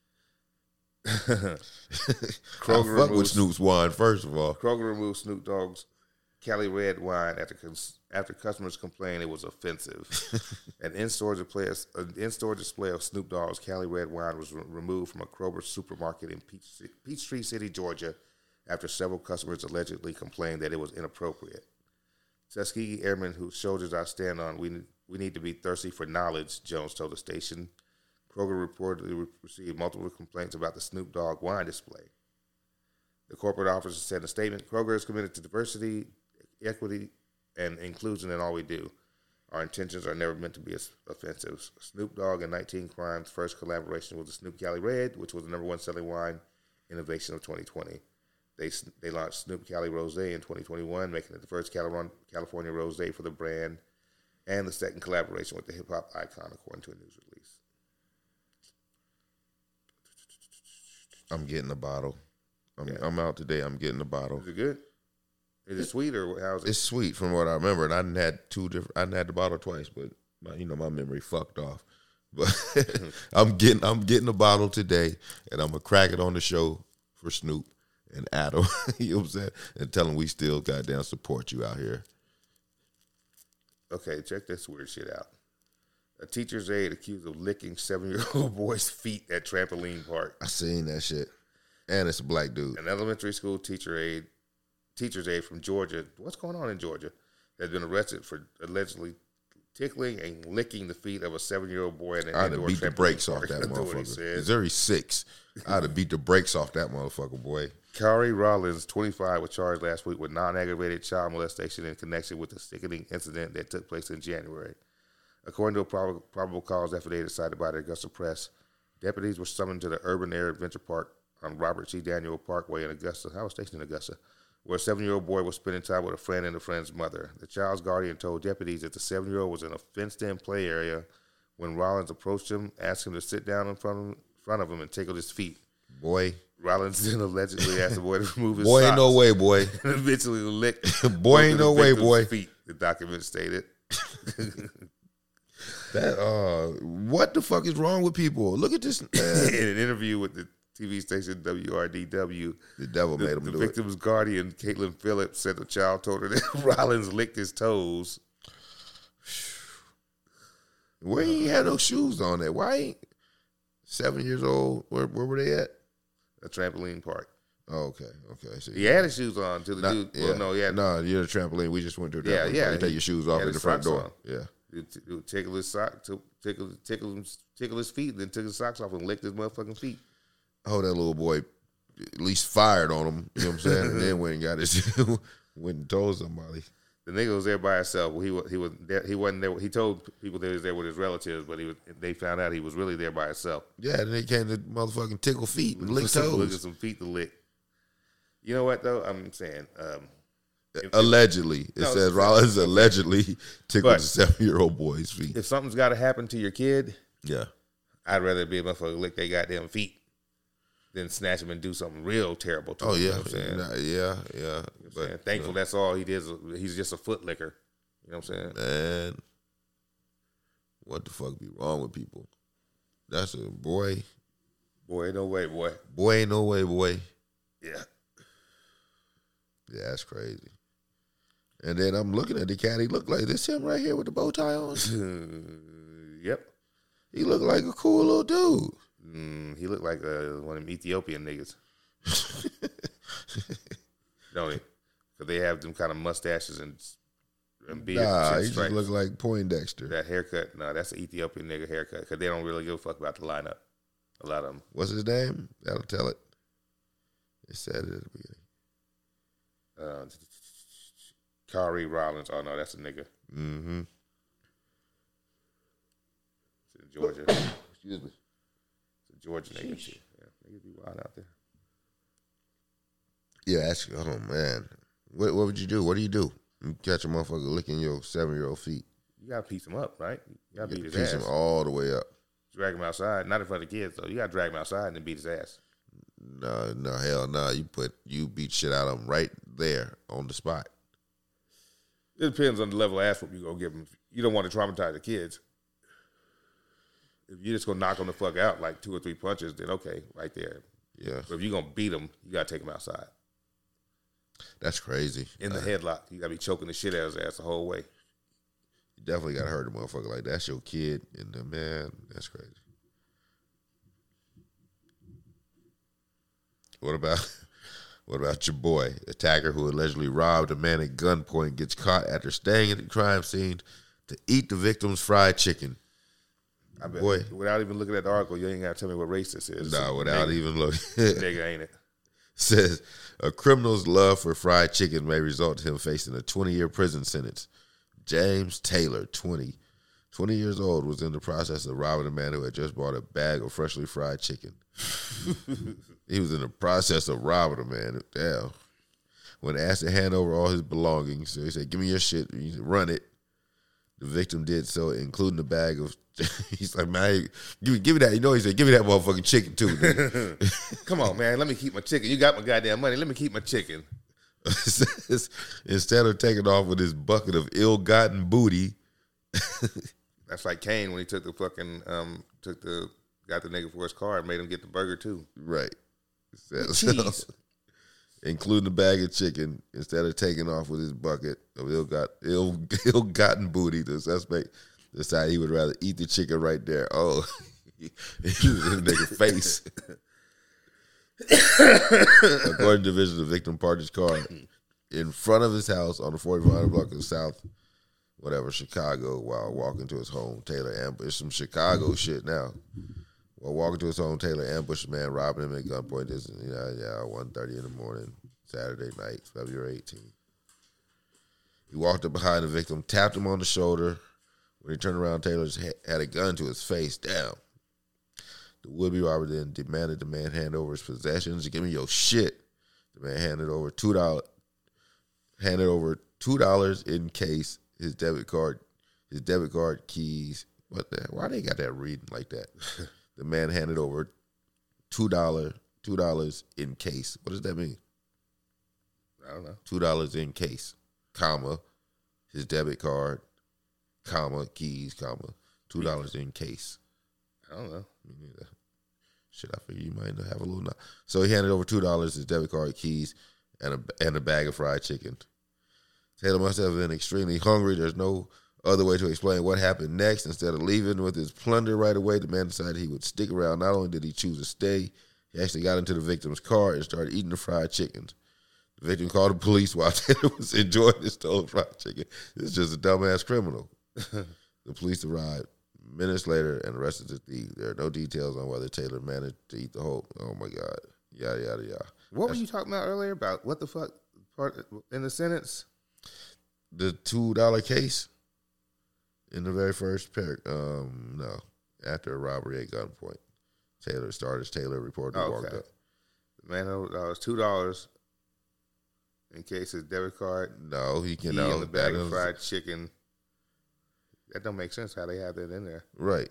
Kroger I fuck with removes- Snoop's wine, first of all. Kroger removed Snoop Dogg's Cali Red wine after cons- after customers complained it was offensive. An in-store display, an in-store display of Snoop Dogg's Cali Red wine was re- removed from a Kroger supermarket in Peach, Peachtree City, Georgia, after several customers allegedly complained that it was inappropriate. Tuskegee Airmen whose shoulders I stand on, we we need to be thirsty for knowledge, Jones told the station. Kroger reportedly re- received multiple complaints about the Snoop Dogg wine display. The corporate officer said in a statement, Kroger is committed to diversity, equity, and inclusion in all we do. Our intentions are never meant to be offensive. Snoop Dogg and nineteen Crimes' first collaboration was the Snoop Cali Red, which was the number one selling wine innovation of twenty twenty. They they launched Snoop Cali Rosé in twenty twenty-one, making it the first California Rosé for the brand, and the second collaboration with the hip-hop icon, according to a news release. I'm getting a bottle. I'm, Yeah. I'm out today. I'm getting a bottle. Is it good? Is it sweet or how's it? It's sweet from what I remember, and I didn't had two different. I didn't had the bottle twice, but my, you know my memory fucked off. But I'm getting I'm getting a bottle today, and I'm gonna crack it on the show for Snoop and Adam. You know what I'm saying? And tell them we still goddamn support you out here. Okay, check this weird shit out. A teacher's aide accused of licking seven-year-old boy's feet at trampoline park. I seen that shit, and it's a black dude. An elementary school teacher aide, teacher's aide from Georgia. What's going on in Georgia? Has been arrested for allegedly tickling and licking the feet of a seven-year-old boy in an I'd have indoor beat the trampoline brakes off park. that That's what he motherfucker. said. Missouri six. I'd have beat the brakes off that motherfucker, boy. Kari Rollins, twenty-five, was charged last week with non-aggravated child molestation in connection with the sickening incident that took place in January. According to a prob- probable cause affidavit cited by the Augusta Press, deputies were summoned to the Urban Air Adventure Park on Robert C. Daniel Parkway in Augusta. I was stationed in Augusta, where a seven-year-old boy was spending time with a friend and a friend's mother. The child's guardian told deputies that the seven-year-old was in a fenced-in play area when Rollins approached him, asked him to sit down in front of him, front of him and tickled his feet. Boy, Rollins then allegedly asked the boy to remove his boy, socks ain't no way, boy. and eventually licked Boy, both ain't of no the way, victim's boy. feet, the document stated. That uh, what the fuck is wrong with people? Look at this. In Man. an interview with the T V station W R D W, The devil the, made him the do victim's guardian, Caitlin Phillips, said the child told her that Rollins licked his toes. it. Where he ain't had no shoes on there? Why ain't seven years old? Where where were they at? A trampoline park. Oh, okay, okay. See, He had his shoes on to the Not- dude. yeah. Well, no, yeah, no, you're the trampoline. We just went to a trampoline. Yeah, yeah. You take your shoes off had at the his front socks door. on. Yeah. He would, he would tickle his sock, to tickle, tickle, him, tickle his feet, then took his socks off and licked his motherfucking feet. Oh, that little boy at least fired on him. You know what I'm saying? And then went and got his went and told somebody. The nigga was there by himself. Well, he was he was there, he wasn't there. He told people that he was there with his relatives, but he was. They found out he was really there by himself. Yeah, and they came to motherfucking tickle feet and lick Look at toes. some feet to lick. You know what though? I'm saying. Um, Allegedly, it No, says it's- Rollins allegedly tickled But- a seven-year-old boy's feet. if something's got to happen to your kid, Yeah, I'd rather be a motherfucker lick their goddamn feet than snatch them and do something real terrible to oh them. You yeah, know what I'm saying? Nah, yeah, yeah. But But thankful that's all he did. Is, he's just a foot licker. You know what I'm saying? man, What the fuck be wrong with people? That's a boy. Boy, no way, boy. Boy, ain't no way, boy. Yeah. Yeah, that's crazy. And then I'm looking at the cat. He look like this him right here with the bow tie on. Yep. He look like a cool little dude. Mm, he looked like uh, one of them Ethiopian niggas. Don't he? Because they have them kind of mustaches and, and beard. Nah, and he just look like Poindexter. That haircut, no, that's an Ethiopian nigga haircut because they don't really give a fuck about the lineup. A lot of them. What's his name? That'll tell it. It said it at the beginning. Uh, Kari Rollins. Oh, no, that's a nigga. Mm-hmm. It's in Georgia. Excuse me. It's a Georgia nigga. Shit. Yeah, niggas be wild out there. Yeah, actually, oh, man. What, what would you do? What do you do? You catch a motherfucker licking your seven-year-old feet. You got to piece him up, right? You got to beat his piece ass. him all the way up. Drag him outside. Not in front of the kids, though. You got to drag him outside and then beat his ass. No, no, hell no. You put, you beat shit out of him right there on the spot. It depends on the level of ass whoop you going to give him. You don't want to traumatize the kids. If you're just going to knock them the fuck out like two or three punches, then okay, right there. Yeah. But if you're going to beat them, you got to take him outside. That's crazy. In the uh, headlock. You got to be choking the shit out of his ass the whole way. You definitely got to hurt a motherfucker like that. That's your kid. And the man, that's crazy. What about what about your boy? Attacker who allegedly robbed a man at gunpoint gets caught after staying at the crime scene to eat the victim's fried chicken. I bet. Boy. Without even looking at the article, you ain't got to tell me what race this is. Nah, without nigga, even looking. Nigga, ain't it? Says a criminal's love for fried chicken may result in him facing a twenty-year prison sentence. James Taylor, twenty, twenty years old, was in the process of robbing a man who had just bought a bag of freshly fried chicken. He was in the process of robbing a man. Damn. When asked to hand over all his belongings, so he said, "Give me your shit." He said, "Run it." The victim did so, including the bag of. He's like, "Man, give me, give me that." You know, he said, "Give me that motherfucking chicken too." Come on, man. Let me keep my chicken. You got my goddamn money. Let me keep my chicken. Instead of taking off with his bucket of ill-gotten booty. That's like Kane when he took the fucking um took the got the nigga for his car and made him get the burger too. Right. With cheese. Including the bag of chicken, instead of taking off with his bucket of ill-got, ill, ill-gotten booty, the suspect decided he would rather eat the chicken right there. Oh, he was in the nigga's face. According to vision, the victim parked his car in front of his house on the forty-five hundred block of South, whatever, Chicago, while walking to his home. Taylor ambushed some Chicago shit now. While walking to his home, Taylor ambushed a man, robbing him at gunpoint. This is, yeah, yeah, one thirty in the morning, Saturday night, February eighteenth. He walked up behind the victim, tapped him on the shoulder. When he turned around, Taylor had a gun to his face. Damn. The would-be robber then demanded the man hand over his possessions. Give me your shit. The man handed over two dollars, handed over two dollars in case his debit card, his debit card keys. What the? Why they got that reading like that? The man handed over two dollars, two dollars in case. What does that mean? I don't know. Two dollars in case, comma, his debit card, comma, keys, comma, two dollars in case. I don't know. Me neither. Shit, I figure you might have a little. Not. So he handed over two dollars, his debit card, keys, and a and a bag of fried chicken. Taylor must have been extremely hungry. There's no other way to explain what happened next. Instead of leaving with his plunder right away, the man decided he would stick around. Not only did he choose to stay, he actually got into the victim's car and started eating the fried chickens. The victim called the police while Taylor was enjoying his stolen fried chicken. This is just a dumbass criminal. The police arrived minutes later and arrested the thief. There are no details on whether Taylor managed to eat the whole. Oh my God. Yada, yada, yada. What That's, were you talking about earlier about what the fuck part in the sentence? The two dollar case in the very first paragraph. Um, no. After a robbery at gunpoint. Taylor started, Taylor reported okay. walked up. The man uh, was two dollars in case his debit card. No, he can. He No, and the bag of fried chicken. That don't make sense how they have that in there. Right.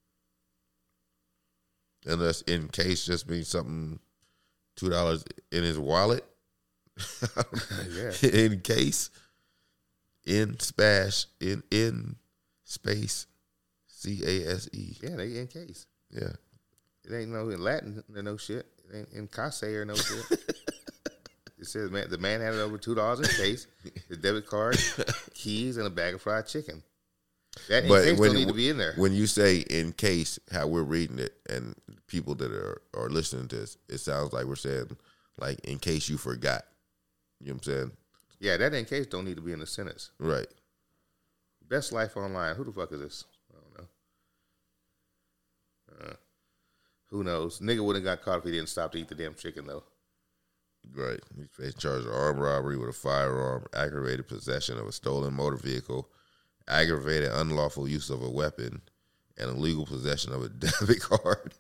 Unless in case just means something, two dollars in his wallet. Yeah. In case, in spash, in in space, C A S E. Yeah, they in case. Yeah. It ain't no in Latin or no shit. It ain't in case or no shit. It says man, the man handed over two dollars in case, his debit card, keys, and a bag of fried chicken. That in But case when, don't need to be in there. when you say in case, how we're reading it, and people that are, are listening to this, it sounds like we're saying, like, in case you forgot. You know what I'm saying? Yeah, that in case don't need to be in the sentence. Right. Best Life Online. Who the fuck is this? I don't know. Uh, who knows? Nigga wouldn't got caught if he didn't stop to eat the damn chicken, though. Right. He's facing charge of armed robbery with a firearm, aggravated possession of a stolen motor vehicle, aggravated unlawful use of a weapon, and illegal possession of a debit card.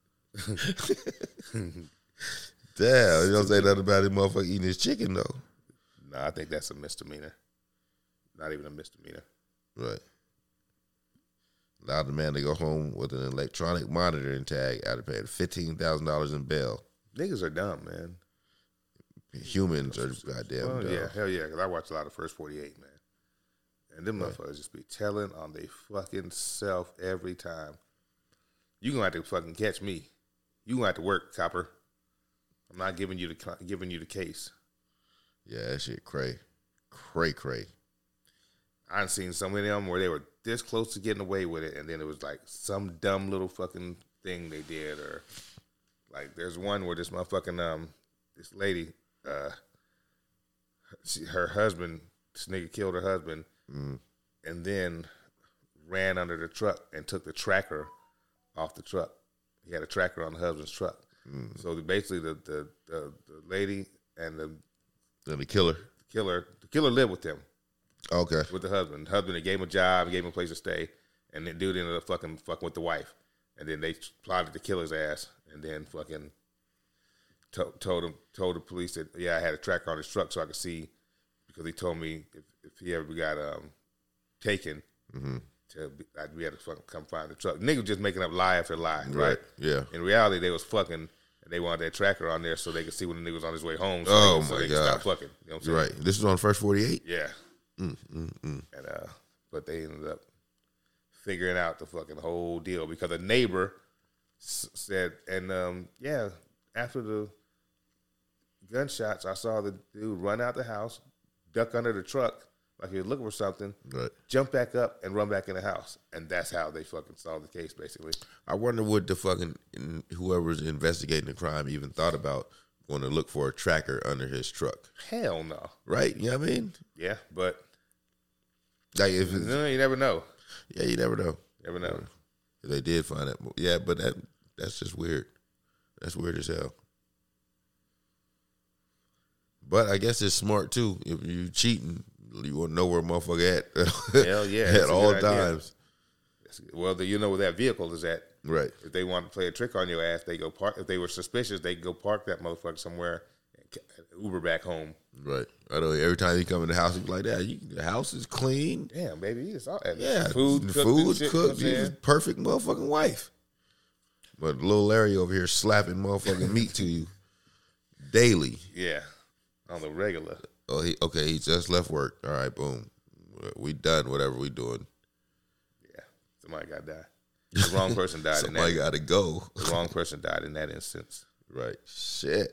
Damn, you don't say nothing about his motherfucker eating his chicken, though. No, I think that's a misdemeanor. Not even a misdemeanor. Right. Allowed the man to go home with an electronic monitoring tag after paying fifteen thousand dollars in bail. Niggas are dumb, man. Humans are goddamn Well, dumb. yeah, hell yeah, because I watch a lot of First forty-eight, man. And them Right. motherfuckers just be telling on they fucking self every time. You gonna have to fucking catch me. You gonna have to work, copper. I'm not giving you the giving you the case. Yeah, that shit cray. Cray cray. I've seen some of them where they were this close to getting away with it, and then it was like some dumb little fucking thing they did, or like there's one where this motherfucking um this lady, uh, she, her husband, this nigga killed her husband, Mm. and then ran under the truck and took the tracker off the truck. He had a tracker on the husband's truck. Mm. So the, basically, the, the the the lady and the Then the killer. killer, the killer lived with them. Okay. With the husband. The husband gave him a job, gave him a place to stay, and then dude ended up fucking fucking with the wife. And then they plotted to kill his ass, and then fucking to, told him told the police that yeah, I had a tracker on his truck so I could see, because he told me if, if he ever got um taken, Mm-hmm. to be, I'd be able to fucking come find the truck. Niggas just making up lie after lie, right? Right. Yeah. In reality, they was fucking, and they wanted that tracker on there so they could see when the nigga was on his way home. So Oh, they, so my they could stop God. fucking. You know what I'm saying? Right. This is on First forty-eight? Yeah. Mm, mm, mm. And uh, but they ended up figuring out the fucking whole deal because a neighbor s- said, and um, yeah, after the gunshots, I saw the dude run out the house, duck under the truck like he was looking for something, Right. jump back up and run back in the house, and that's how they fucking solved the case, basically. I wonder what the fucking whoever's investigating the crime even thought about going to look for a tracker under his truck. Hell no. Right? You know what I mean? Yeah, but Like if it's, no, you never know. yeah, you never know. Never know. If they did find it. Yeah, but that that's just weird. That's weird as hell. But I guess it's smart too. If you cheating, you want to know where a motherfucker at. Hell yeah, at that's a all good idea. times. Well, do you know where that vehicle is at? Right. If they want to play a trick on your ass, they go park. If they were suspicious, they go park that motherfucker somewhere, and ca- Uber back home. Right. I know every time you come in the house, you be like that. You, the house is clean. Damn, baby, you just all that Yeah. food, cooked, food and shit, cooked. you know what I'm You're saying? a perfect motherfucking wife. But little Larry over here slapping motherfucking meat to you daily. Yeah, on the regular. Oh, he okay. He just left work. All right, boom. We done whatever we doing. Yeah, somebody got died. The wrong person died in Somebody that. got to go. The wrong person died in that instance. Right. Shit.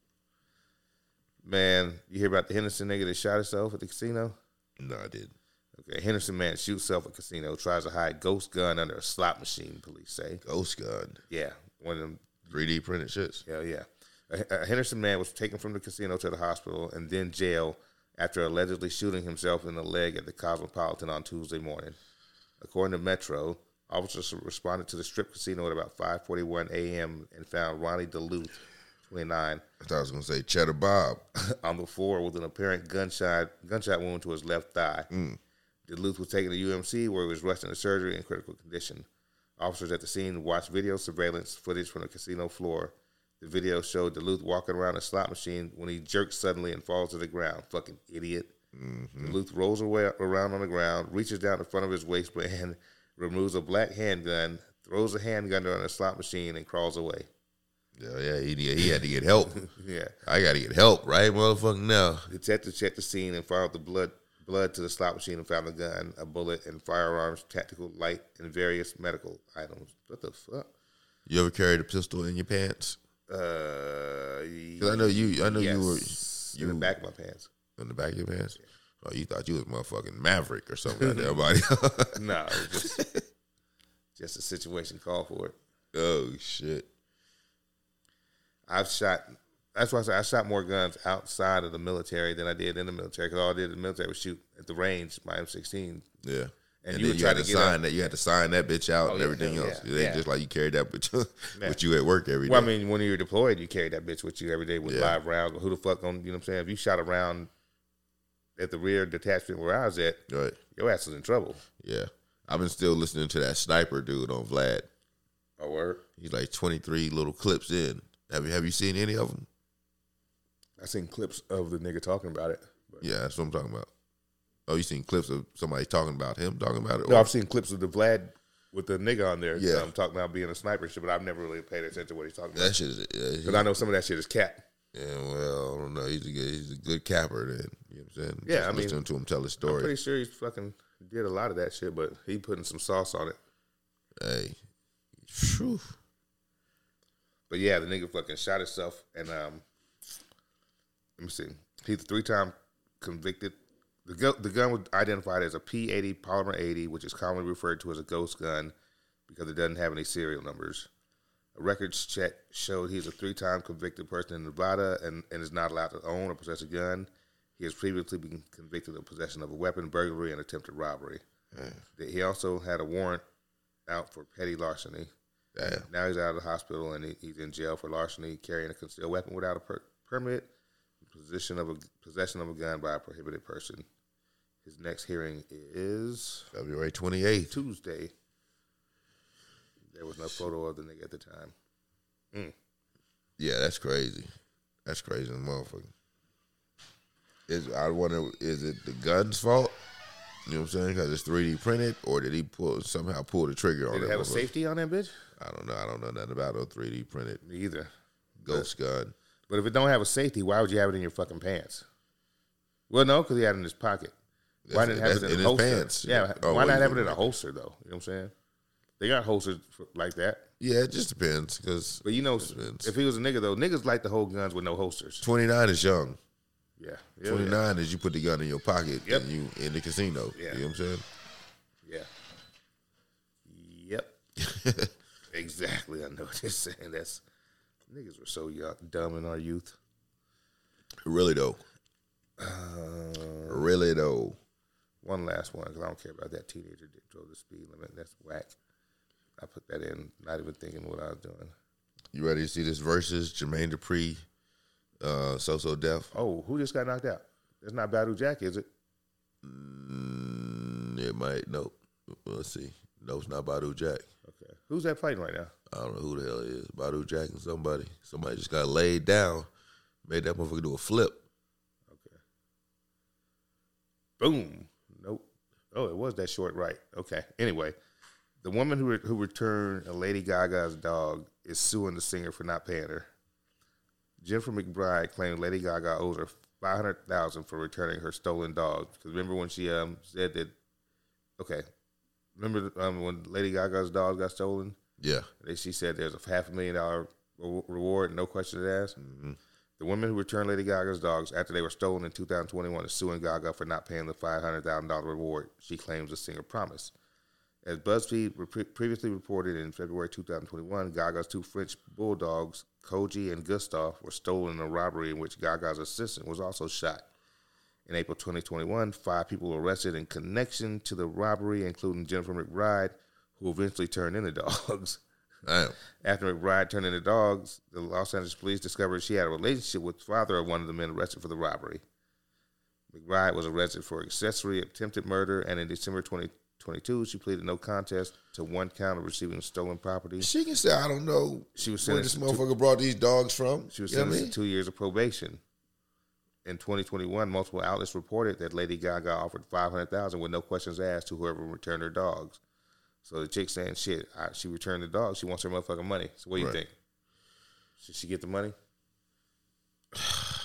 Man, you hear about the Henderson nigga that shot himself at the casino? No, I didn't. Okay, Henderson man shoots self at casino, tries to hide ghost gun under a slot machine, police say. Ghost gun. Yeah, one of them. three D printed shits. Hell yeah. A, a Henderson man was taken from the casino to the hospital and then jail after allegedly shooting himself in the leg at the Cosmopolitan on Tuesday morning. According to Metro, officers responded to the strip casino at about five forty-one a.m. and found Ronnie Duluth, twenty-nine, I thought I was gonna say Cheddar Bob. on the floor with an apparent gunshot gunshot wound to his left thigh. Mm. Duluth was taken to U M C where he was rushed into surgery in critical condition. Officers at the scene watched video surveillance footage from the casino floor. The video showed Duluth walking around a slot machine when he jerks suddenly and falls to the ground. Fucking idiot. Mm-hmm. Duluth rolls away, around on the ground, reaches down the front of his waistband, removes a black handgun, throws a handgun on a slot machine, and crawls away. Yeah, yeah. He, he had to get help. Yeah. I got to get help, right, motherfucker? Now. Detectives checked the scene and found the blood blood to the slot machine and found a gun, a bullet, and firearms, tactical light, and various medical items. What the fuck? You ever carried a pistol in your pants? Uh, Cause I know you. I know yes. you were you in the back of my pants. In the back of your pants. Yeah. Oh, you thought you was motherfucking Maverick or something like that, buddy. No, it was just just a situation called for it. Oh shit! I've shot. That's why I said I shot more guns outside of the military than I did in the military. Because all I did in the military was shoot at the range, my M sixteen. Yeah. And, and you, then would you try had to, to sign up. that. You had to sign that bitch out oh, and yeah, everything yeah, else. Yeah, It ain't yeah. just like you carried that bitch with yeah. you at work every day. Well, I mean, when you're deployed, you carry that bitch with you every day with Yeah. live rounds. But who the fuck on? You know what I'm saying? If you shot around at the rear detachment where I was at, Right. your ass was in trouble. Yeah. I've been still listening to that sniper dude on Vlad. Oh, word. He's like twenty-three little clips in. Have you Have you seen any of them? I seen clips of the nigga talking about it. But. Yeah, that's what I'm talking about. Oh, you seen clips of somebody talking about him talking about it? No, Or- I've seen clips of the Vlad with the nigga on there. Yeah. um, talking about being a sniper and shit, but I've never really paid attention to what he's talking about. that shit is. Yeah, Because I know some of that shit is cap. yeah, well, I don't know. He's a good, he's a good capper. Then you know what I'm saying? Yeah, Just I mean, listening to him tell his I'm story. pretty sure he's fucking did a lot of that shit, but he putting some sauce on it. Hey, phew. But yeah, the nigga fucking shot himself, and um, let me see, he's a three-time convicted. The gun, the gun was identified as a P eighty Polymer eighty, which is commonly referred to as a ghost gun because it doesn't have any serial numbers. A records check showed he's a three-time convicted person in Nevada and, and is not allowed to own or possess a gun. He has previously been convicted of possession of a weapon, burglary, and attempted robbery. Mm. He also had a warrant out for petty larceny. Damn. Now he's out of the hospital and he, he's in jail for larceny, carrying a concealed weapon without a per- permit, possession of a possession of a gun by a prohibited person. His next hearing is February twenty-eighth. Tuesday. There was no photo of the nigga at the time. Mm. Yeah, that's crazy. That's crazy, motherfucker. Is I wonder, is it the gun's fault? You know what I'm saying? Because it's three D printed, or did he pull somehow pull the trigger on it? Did it have a safety on that bitch? I don't know. I don't know nothing about a three D printed Me either. ghost gun. But if it don't have a safety, why would you have it in your fucking pants? Well, no, because he had it in his pocket. Why That's- didn't have it that's in, in a his holster? pants. Yeah, Oh, why well, not have you- it in a holster though? You know what I'm saying? They got holsters for, like that. Yeah, it just depends. Because But you know, depends. if he was a nigga though, niggas like to hold guns with no holsters. twenty-nine is young. Yeah, yeah, twenty-nine is you put the gun in your pocket Yep. and you in the casino. Yeah. You know what I'm saying? yeah. Yep. Exactly. I know what you're saying. That's niggas were so young, dumb in our youth. Really though. Uh, Really though. one last one because I don't care about that teenager that drove the speed limit. That's whack. I put that in, not even thinking what I was doing. You ready to see this versus Jermaine Dupri, uh, So So Def? Oh, who just got knocked out? It's not Badu Jack, is it? Mm, it might. Nope. Let's see. No, it's not Badu Jack. Okay. Who's that fighting right now? I don't know who the hell it is. Badu Jack and somebody. Somebody just got laid down. Made that motherfucker do a flip. Okay. Boom. Nope. Oh, it was that short right. Okay. Anyway, the woman who re- who returned a Lady Gaga's dog is suing the singer for not paying her. Jennifer McBride claimed Lady Gaga owes her five hundred thousand dollars for returning her stolen dog. Because remember when she um said that? Okay. Remember um, when Lady Gaga's dog got stolen? Yeah. They, she said there's a half a million dollar re- reward, no questions asked. Mm-hmm. The women who returned Lady Gaga's dogs after they were stolen in two thousand twenty-one is suing Gaga for not paying the five hundred thousand dollars reward she claims the singer promised. As BuzzFeed re- previously reported in February two thousand twenty-one, Gaga's two French bulldogs, Koji and Gustav, were stolen in a robbery in which Gaga's assistant was also shot. In April twenty twenty-one, five people were arrested in connection to the robbery, including Jennifer McBride, who eventually turned in the dogs. Damn. After McBride turned in the dogs, the Los Angeles police discovered she had a relationship with the father of one of the men arrested for the robbery. McBride was arrested for accessory attempted murder, and in December twenty twenty-two, she pleaded no contest to one count of receiving stolen property. She can say, I don't know She was where this sentenced to- motherfucker brought these dogs from. She was You know what I sentenced mean? to two years of probation. In twenty twenty-one, multiple outlets reported that Lady Gaga offered five hundred thousand dollars with no questions asked to whoever returned her dogs. So the chick saying, shit, I, she returned the dog. She wants her motherfucking money. So what do you Right. think? Should she get the money?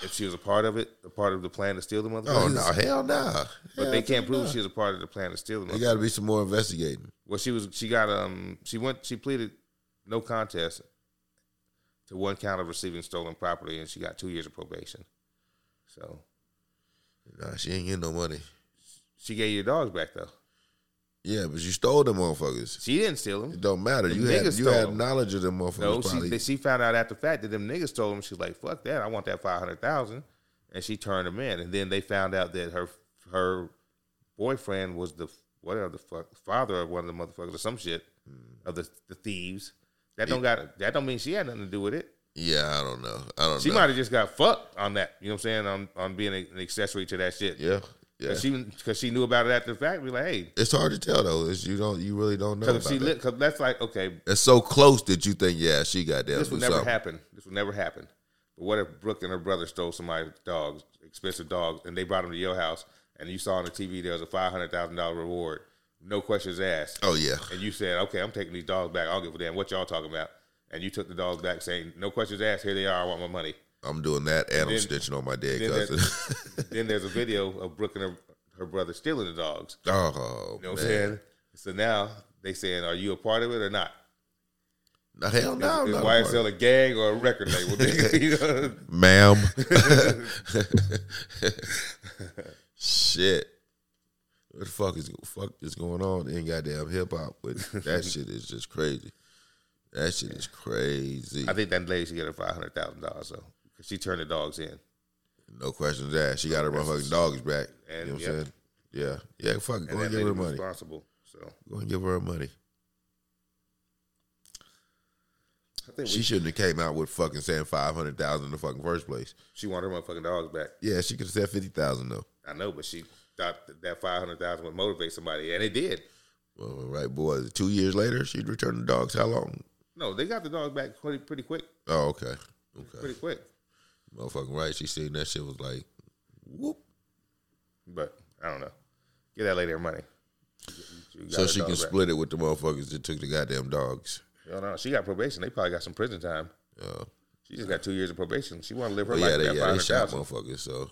if she was a part of it, a part of the plan to steal the motherfuckers. Oh no, hell nah. But Hell they can't prove nah. she was a part of the plan to steal the There motherfuckers. got to be some more investigating. Well, she was. She got um. She went. She pleaded no contest to one count of receiving stolen property, and she got two years of probation. So Nah, she ain't getting no money. she gave you the dogs back though. Yeah, but you stole them motherfuckers. She didn't steal It them. don't matter. Them You had niggas you stole had them. knowledge of them motherfuckers. No, probably. she she found out after the fact that them niggas stole them. She's like, "Fuck that! I want that five hundred thousand," and she turned them in. And then they found out that her her boyfriend was the whatever the fuck father of one of the motherfuckers or some shit of the the thieves. That don't got that don't mean she had nothing to do with it. yeah, I don't know. I don't She know. might have just got fucked on that. You know what I'm saying? On on being an accessory to that shit. Yeah, yeah. Cause she because she knew about it after the fact. Be like, hey, It's hard to tell though. It's, you don't. You really don't know. because About she that. lit. Cause that's like okay, It's so close that you think, yeah, she got that. this would never happen. This would never happen. But what if Brooke and her brother stole somebody's dogs, expensive dogs, and they brought them to your house, and you saw on the T V there was a five hundred thousand dollar reward, no questions asked, Oh yeah, and you said, okay, I'm taking these dogs back. I don't give a damn what y'all talking about, and you took the dogs back, saying, no questions asked. Here they are. I want my money. I'm doing that, and, I'm then- stitching on my dead then cousin. Then there's a video of Brooke and her, her brother stealing the dogs. oh, You know what man. I'm saying? So now they saying, are you a part of it or not? Not hell no, Is not a Y S part. L a gang or a record label? Nigga? You know? Ma'am. Shit. What the fuck is fuck is going on in goddamn hip hop? But that shit is just crazy. That shit is crazy. I think that lady should get her five hundred thousand dollars though, because she turned the dogs in. No questions asked. She got her motherfucking dogs back. And, you know what yep. I'm saying? Yeah. Yeah, fuck it. Go And and that give lady her was money. responsible. So Go and give her her money. I think She we, shouldn't have came out with fucking saying five hundred thousand in the fucking first place. she wanted her motherfucking dogs back. Yeah, she could have said fifty thousand though. I know, but she thought that, that five hundred thousand would motivate somebody, and it did. Well, right, boy. Two years later, she'd return the dogs. How long? No, they got the dogs back pretty, pretty quick. Oh, okay. Okay. Pretty quick. Motherfucking right. She seen that shit was like, whoop. But I don't know. Get that lady her money. She got So her she can dogs back. split it with the motherfuckers that took the goddamn dogs. I don't know. She got probation. They probably got some prison time. Uh, She just got two years of probation. She want to live her but life yeah, for they, that yeah, five they hundred shot thousand. motherfuckers. So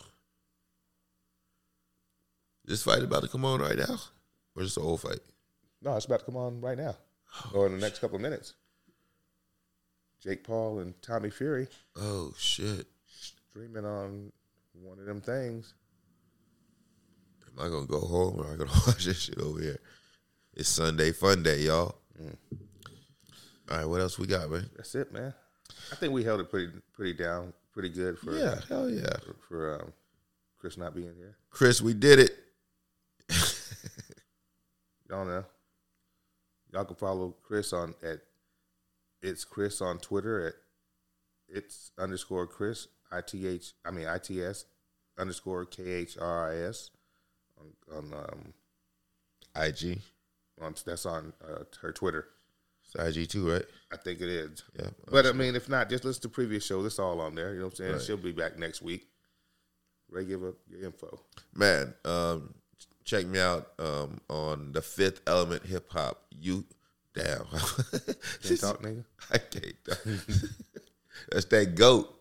this fight about to come on right now, or is this an old fight? No, it's about to come on right now, or in the next couple of minutes. Jake Paul and Tommy Fury Oh shit! streaming on one of them things. Am I gonna go home or am I gonna watch this shit over here? It's Sunday fun day, y'all. Mm. All right, what else we got, man? That's it, man. I think we held it pretty pretty down, pretty good for Yeah, hell yeah, for, for um, Chris not being here. Chris, we did it. Y'all know. Y'all can follow Chris on at it's Chris on Twitter at it's underscore Chris I T H I mean I T S underscore K H R I S on on um I G, on that's on uh, her Twitter. it's I G too, right? I think it is. Yeah, But I mean, if not, just listen to previous shows. It's all on there. You know what I'm saying? Right. She'll be back next week. Ray, give up your info. man. Um, check me out um, on the Fifth Element Hip Hop. You damn, Can't talk, nigga. I can't. talk. That's that goat.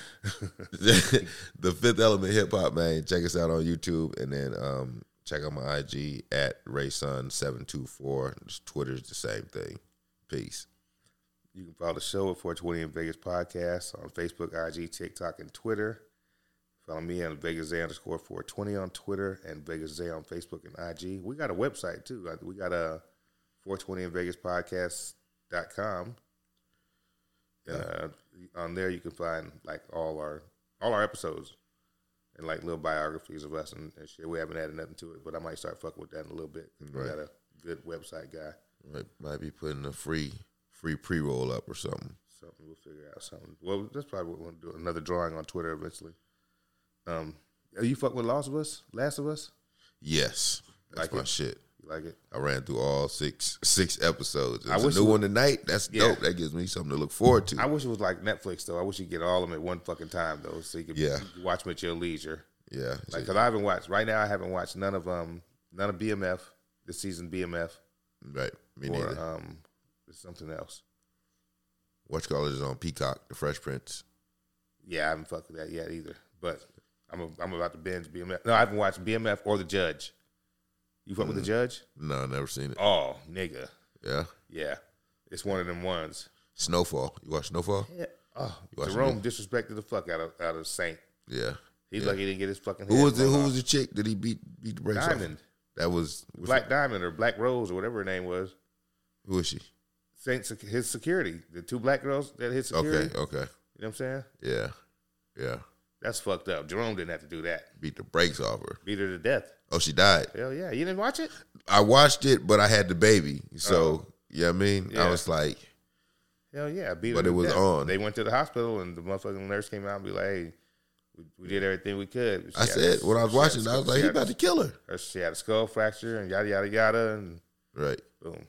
The Fifth Element Hip Hop, man. Check us out on YouTube, and then um, check out my I G at Raysun seven two four. Twitter's the same thing. Peace. You can follow the show at four twenty in Vegas podcast on Facebook, I G, TikTok, and Twitter. Follow me on Vegas Zay underscore four twenty on Twitter and Vegas Zay on Facebook and I G. We got a website too. We got a four twenty in Vegas podcast dot com. Uh, on there you can find like all our all our episodes and like little biographies of us and, and shit. We haven't added nothing to it, but I might start fucking with that in a little bit. We Right. got a good website guy. Might, might be putting a free free pre roll up or something. Something we'll figure out something. Well, that's probably what we'll do. Another drawing on Twitter eventually. Um, are you fuck with Last of Us? Last of Us? Yes, that's Like my it? shit. You like it? I ran through all six six episodes. I It's a wish new it one tonight. That's Yeah. dope. That gives me something to look forward to. I wish it was like Netflix though. I wish you could get all of them at one fucking time though, so you could, Yeah. you could watch them at your leisure. yeah, Like, cause I haven't watched right now. I haven't watched none of um none of B M F this season. B M F right. Me or neither. um there's something else. Watch Call is on Peacock, The Fresh Prince. Yeah, I haven't fucked with that yet either. But I'm a, I'm about to binge B M F. No, I haven't watched B M F or The Judge. You fuck mm. with The Judge? No, never seen it. Oh, nigga. Yeah? Yeah. It's one of them ones. Snowfall. You watch Snowfall? Yeah. Oh, Jerome disrespected the fuck out of out of Saint. Yeah. He's yeah. lucky he didn't get his fucking head. Who was the Who off. was the chick that he beat beat the brakes Diamond. off? That was... Black Diamond or Black Rose or whatever her name was. Who is she? Saint, his security. The two black girls that his security. Okay, okay. You know what I'm saying? Yeah. Yeah. That's fucked up. Jerome didn't have to do that. Beat the brakes off her. Beat her to death. Oh, she died? Hell yeah. You didn't watch it? I watched it, but I had the baby. So, oh. you know what I mean? Yeah. I was like... Hell yeah. Beat her but to it was death. on. They went to the hospital and the motherfucking nurse came out and be like, hey, we, we did everything we could. She I said, a, when I was watching, I was like, he about to kill her. her. She had a skull fracture and yada, yada, yada. And right. Boom.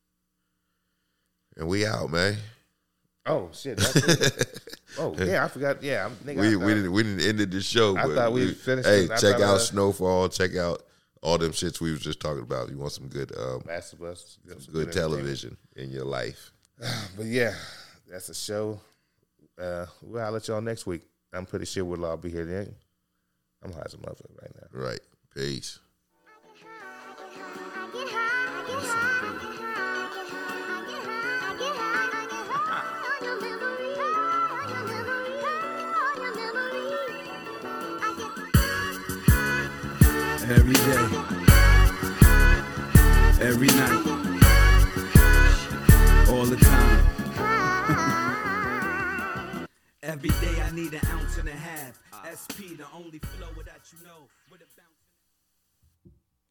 And we out, man. Oh shit! That's it. Oh yeah, I forgot. Yeah, I'm, nigga, we thought, we didn't we didn't end the show. I but thought we, we finished. Hey, it. check out uh, Snowfall. Check out all them shits we was just talking about. You want some good, um, Last of Us, some good, good television in your life. But yeah, that's a show. Uh, well, I'll let y'all next week. I'm pretty sure we'll all be here then. I'm high as a motherfucker right now. Right. Peace. Every day, every night, all the time. Every day I need an ounce and a half. S P, the only flow that you know. With a bounce.